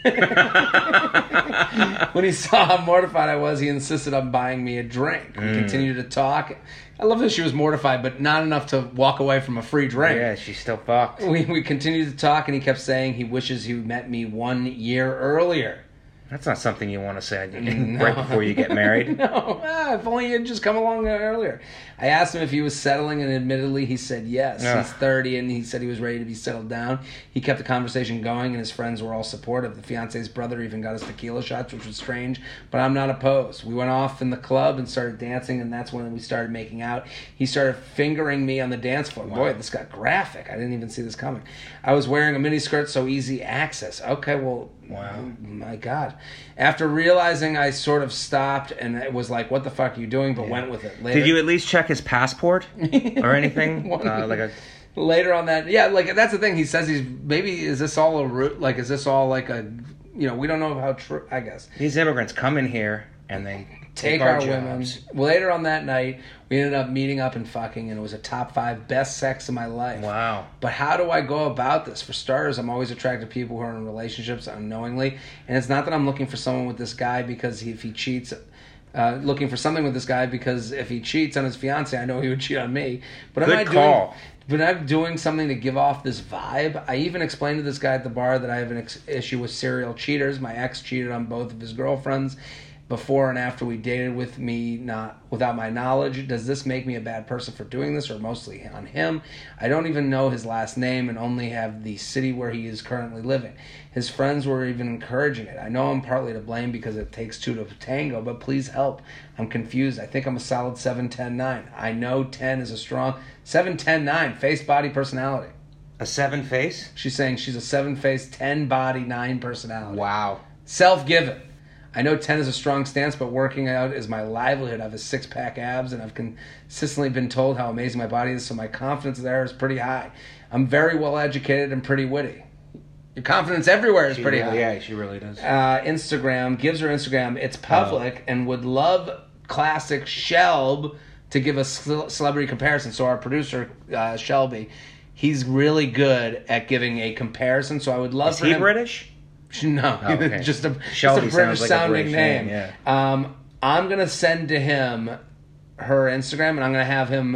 When he saw how mortified I was, he insisted on buying me a drink. We Mm. continued to talk. I love that she was mortified, but not enough to walk away from a free drink. Yeah, she's still fucked. We, we continued to talk, and he kept saying he wishes he met me one year earlier. That's not something you want to say No. right before you get married. No, ah, if only he had just come along earlier. I asked him if he was settling, and admittedly, he said yes. Ugh. He's thirty, and he said he was ready to be settled down. He kept the conversation going, and his friends were all supportive. The fiance's brother even got us tequila shots, which was strange, but I'm not opposed. We went off in the club and started dancing, and that's when we started making out. He started fingering me on the dance floor. Wow. Boy, this got graphic. I didn't even see this coming. I was wearing a miniskirt, so easy access. Okay, well... Wow. My God. After realizing I sort of stopped and it was like, what the fuck are you doing? But Yeah. went with it. Later, Did you at least check his passport or anything? One- uh, like a Later on that, yeah, like that's the thing. He says he's, maybe, is this all a root? Like, is this all like a, you know, we don't know how true, I guess. these immigrants come in here and they Take, take, our, our, women. jobs. Later on that night, we ended up meeting up and fucking, and it was a top five best sex of my life. Wow. But how do I go about this? For starters, I'm always attracted to people who are in relationships unknowingly. And it's not that I'm looking for someone with this guy because he, if he cheats, uh, looking for something with this guy because if he cheats on his fiance, I know he would cheat on me. But Good am I call. doing? But I'm doing something to give off this vibe. I even explained to this guy at the bar that I have an ex- issue with serial cheaters. My ex cheated on both of his girlfriends before and after we dated with me not without my knowledge. Does this make me a bad person for doing this, or mostly on him? I don't even know his last name and only have the city where he is currently living. His friends were even encouraging it. I know I'm partly to blame because it takes two to tango, but please help. I'm confused. I think I'm a solid seven ten nine. I know ten is a strong seven ten nine face, body, personality. A seven face? She's saying she's a seven face, ten body, nine personality. Wow. Self-given. I know ten is a strong stance, but working out is my livelihood. I have a six-pack abs, and I've consistently been told how amazing my body is, so my confidence there is pretty high. I'm very well-educated and pretty witty. Your confidence everywhere is She pretty really, high. Yeah, she really does. Uh, Instagram, gives her Instagram. It's public, Oh. and would love classic Shelb to give a ce- celebrity comparison. So our producer, uh, Shelby, he's really good at giving a comparison, so I would love Is for he him... British? No, Oh, okay. just a, Shelby just a British sounds like a sounding British name. name, Um, I'm gonna send to him her Instagram, and I'm gonna have him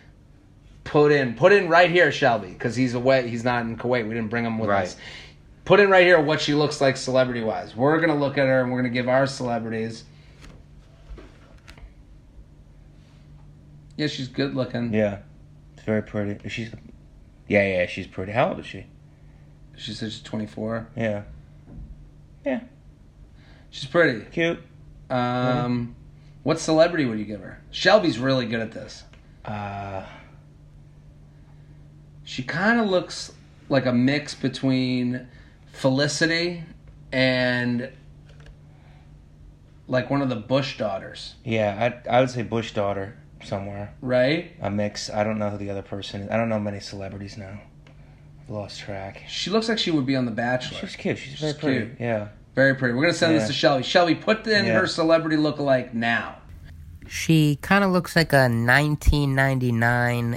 put in put in right here, Shelby, because he's away. He's not in Kuwait. We didn't bring him with Right. us. Put in right here what she looks like celebrity wise. We're gonna look at her and we're gonna give our celebrities. Yeah, she's good looking. Yeah. It's very pretty. She's Yeah, yeah, she's pretty. How old is she? She said she's twenty-four. Yeah. Yeah. She's pretty. Cute. Um, what celebrity would you give her? Shelby's really good at this. Uh She kind of looks like a mix between Felicity and like one of the Bush daughters, yeah, I I would say Bush daughter somewhere. right? A mix. I don't know who the other person is. I don't know many celebrities now. I've lost track. She looks like she would be on The Bachelor. She's cute. She's very She's pretty. cute. Yeah. Very pretty. We're going to send Yeah. this to Shelby. Shelby, put in Yeah. her celebrity lookalike now. She kind of looks like a nineteen ninety-nine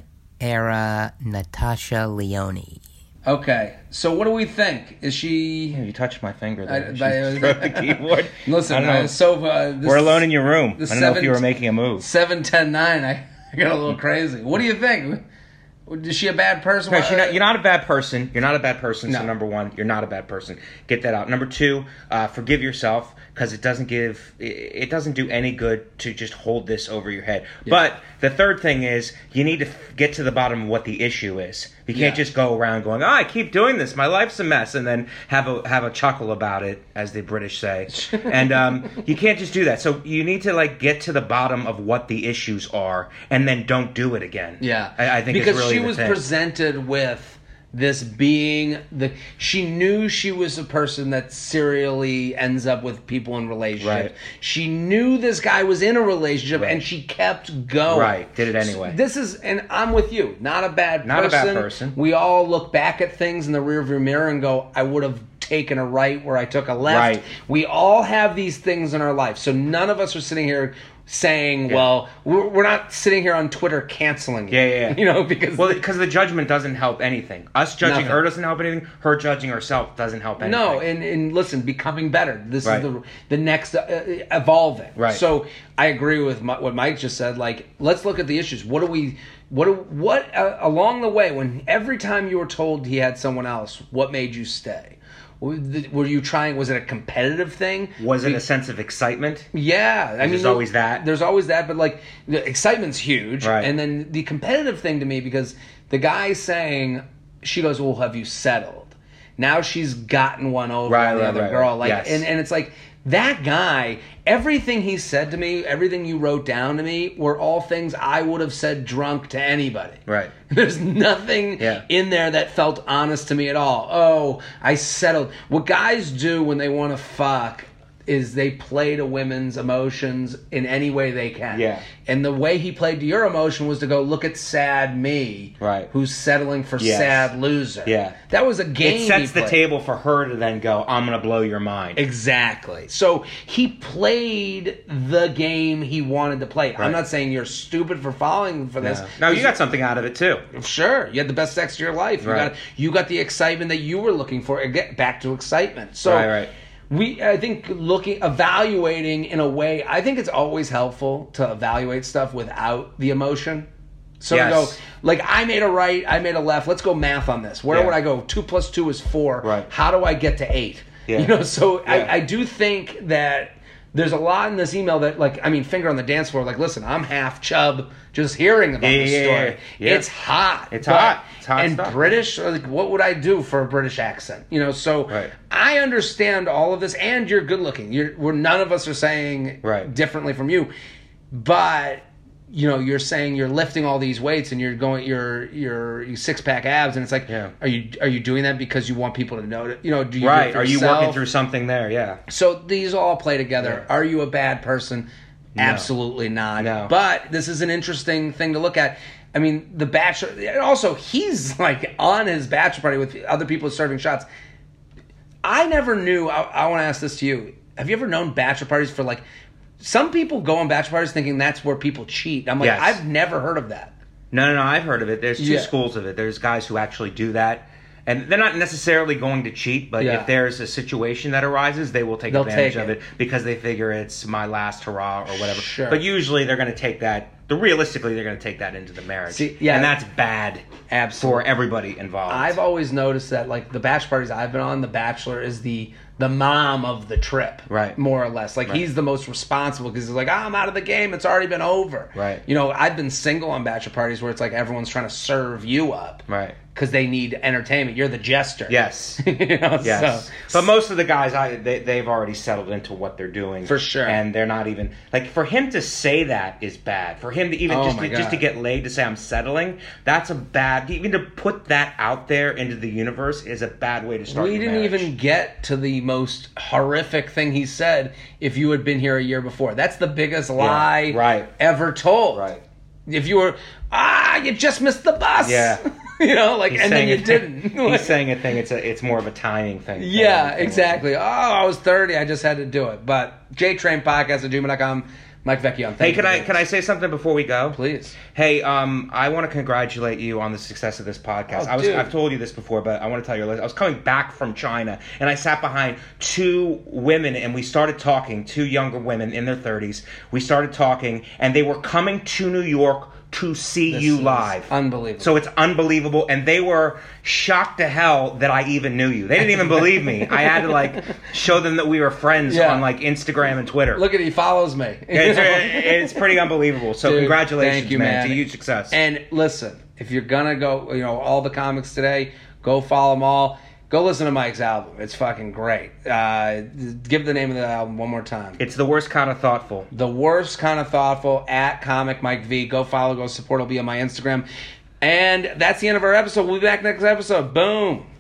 era Natasha Lyonne. Okay, so what do we think? Is she... You touched my finger there. I- She I- stroked the keyboard. Listen, I don't know. uh, so... Uh, this We're alone in your room. I the don't know if seven- you were making a move. seven ten nine, I, I got a little crazy. What do you think? Is she a bad person? No, you're, not, you're not a bad person. You're not a bad person. No. So number one, you're not a bad person. Get that out. Number two, uh, forgive yourself because it doesn't give. It, it doesn't do any good to just hold this over your head. Yeah. But the third thing is you need to f- get to the bottom of what the issue is. You can't Yeah. just go around going, "Oh, I keep doing this. My life's a mess," and then have a have a chuckle about it, as the British say. And um, you can't just do that. So you need to like get to the bottom of what the issues are, and then don't do it again. Yeah, I, I think because it's really she the was thing. presented with this being the. She knew she was a person that serially ends up with people in relationships. Right. She knew this guy was in a relationship, Right. and she kept going. Right, did it anyway. So this is, and I'm with you. Not a bad Not a person. bad person. We all look back at things in the rearview mirror and go, "I would have taken a right where I took a left." Right. We all have these things in our life, so none of us are sitting here saying, "Well, we're, we're not sitting here on Twitter canceling you." Yeah, yeah, yeah. You know, because Well, because the judgment doesn't help anything. Us judging Nothing. her doesn't help anything. Her judging herself doesn't help anything. no, and, and listen, becoming better. This Right. is the the next uh, evolving. Right. So I agree with my, what Mike just said. Like, let's look at the issues. What do we? What do, what uh, along the way? When every time you were told he had someone else, what made you stay? Were you trying? Was it a competitive thing? Was it Be- a sense of excitement? Yeah, I mean, There's always that. There's always that, but like the excitement's huge, Right. and then the competitive thing to me because the guy's saying, she goes, "Well, have you settled?" Now she's gotten one over Right, on the right, other right, girl, right. like, Yes. and and it's like that guy. Everything he said to me, everything you wrote down to me, were all things I would have said drunk to anybody. Right. There's nothing Yeah. in there that felt honest to me at all. Oh, I settled. What guys do when they want to fuck is they play to women's emotions in any way they can. Yeah. And the way he played to your emotion was to go, look at sad me, Right. who's settling for Yes. sad loser. Yeah. That was a game. It sets he the played. table for her to then go, I'm going to blow your mind. Exactly. So he played the game he wanted to play. I'm Right. not saying you're stupid for falling for this. No, you got something out of it too. Sure, you had the best sex of your life. You Right. got you got the excitement that you were looking for. Get back to excitement. So Right, right. we, I think, looking, evaluating in a way. I think it's always helpful to evaluate stuff without the emotion. So to Yes. go, like, I made a right, I made a left. Let's go math on this. Where Yeah. would I go? Two plus two is four. Right. How do I get to eight? Yeah. You know. So Yeah. I, I do think that. There's a lot in this email that, like, I mean, finger on the dance floor. Like, listen, I'm half chub just hearing about Yeah, this yeah, story. yeah, yeah. It's hot. It's But- hot. It's hot and stuff. British, like, what would I do for a British accent? You know, so Right. I understand all of this, and you're good looking. You're, we're none of us are saying Right. differently from you, but you know, you're saying you're lifting all these weights and you're going, your your your six pack abs, and it's like, Yeah. are you are you doing that because you want people to know it? You know, do you do it Right. for Are you yourself? working through something there? Yeah. So these all play together. Yeah. Are you a bad person? No. Absolutely not. No. But this is an interesting thing to look at. I mean, the bachelor. And also, he's like on his bachelor party with other people serving shots. I never knew. I, I want to ask this to you. Have you ever known bachelor parties for like? Some people go on bachelor parties thinking that's where people cheat. I'm like, Yes. I've never heard of that. No, no, no. I've heard of it. There's two Yeah. schools of it. There's guys who actually do that. And they're not necessarily going to cheat, but Yeah. if there's a situation that arises, they will take They'll advantage take of it. it because they figure it's my last hurrah or whatever. Sure. But usually they're going to take that, the realistically, they're going to take that into the marriage. See, yeah. And that's bad Absolutely. for everybody involved. I've always noticed that, like, the bachelor parties I've been on, the bachelor is the the mom of the trip, Right. More or less, like Right. he's the most responsible because he's like, oh, I'm out of the game. It's already been over, Right. You know, I've been single on bachelor parties where it's like everyone's trying to serve you up, Right. Because they need entertainment. You're the jester, Yes. you know, Yes, so, but most of the guys, I they they've already settled into what they're doing For sure. and they're not even like for him to say that is bad. For him to even Oh just my to, just to God. get laid to say I'm settling, that's a bad. Even to put that out there into the universe is a bad way to start. we your didn't marriage. even get to the most horrific thing he said. If you had been here a year before, that's the biggest lie right. ever told. Right. If you were, ah, you just missed the bus. Yeah. You know, like, He's and then you saying didn't. a- He's saying a thing. It's a. It's more of a timing thing. Yeah, Thing. exactly. Oh, I was thirty. I just had to do it. But JTrain Podcast at gmail dot com. Mike Vecchione. Hey, can I can I say something before we go? Please. Hey, um, I want to congratulate you on the success of this podcast. Oh, I was dude. I've told you this before, but I want to tell you. I was coming back from China, and I sat behind two women, and we started talking. Two younger women in their thirties. We started talking, and they were coming to New York to see This you is live. Unbelievable. So it's unbelievable, and they were shocked to hell that I even knew you. They didn't even believe me. I had to like show them that we were friends Yeah. on like Instagram and Twitter. Look at he follows me. It's, it's pretty unbelievable. So Dude, congratulations, thank you, man. man. To huge success. And listen, if you're gonna go, you know, all the comics today, go follow them all. Go listen to Mike's album. It's fucking great. Uh, give the name of the album one more time. It's the worst kind of thoughtful. The Worst Kind of Thoughtful at Comic Mike V. Go follow, go support. It'll be on my Instagram. And that's the end of our episode. We'll be back next episode. Boom.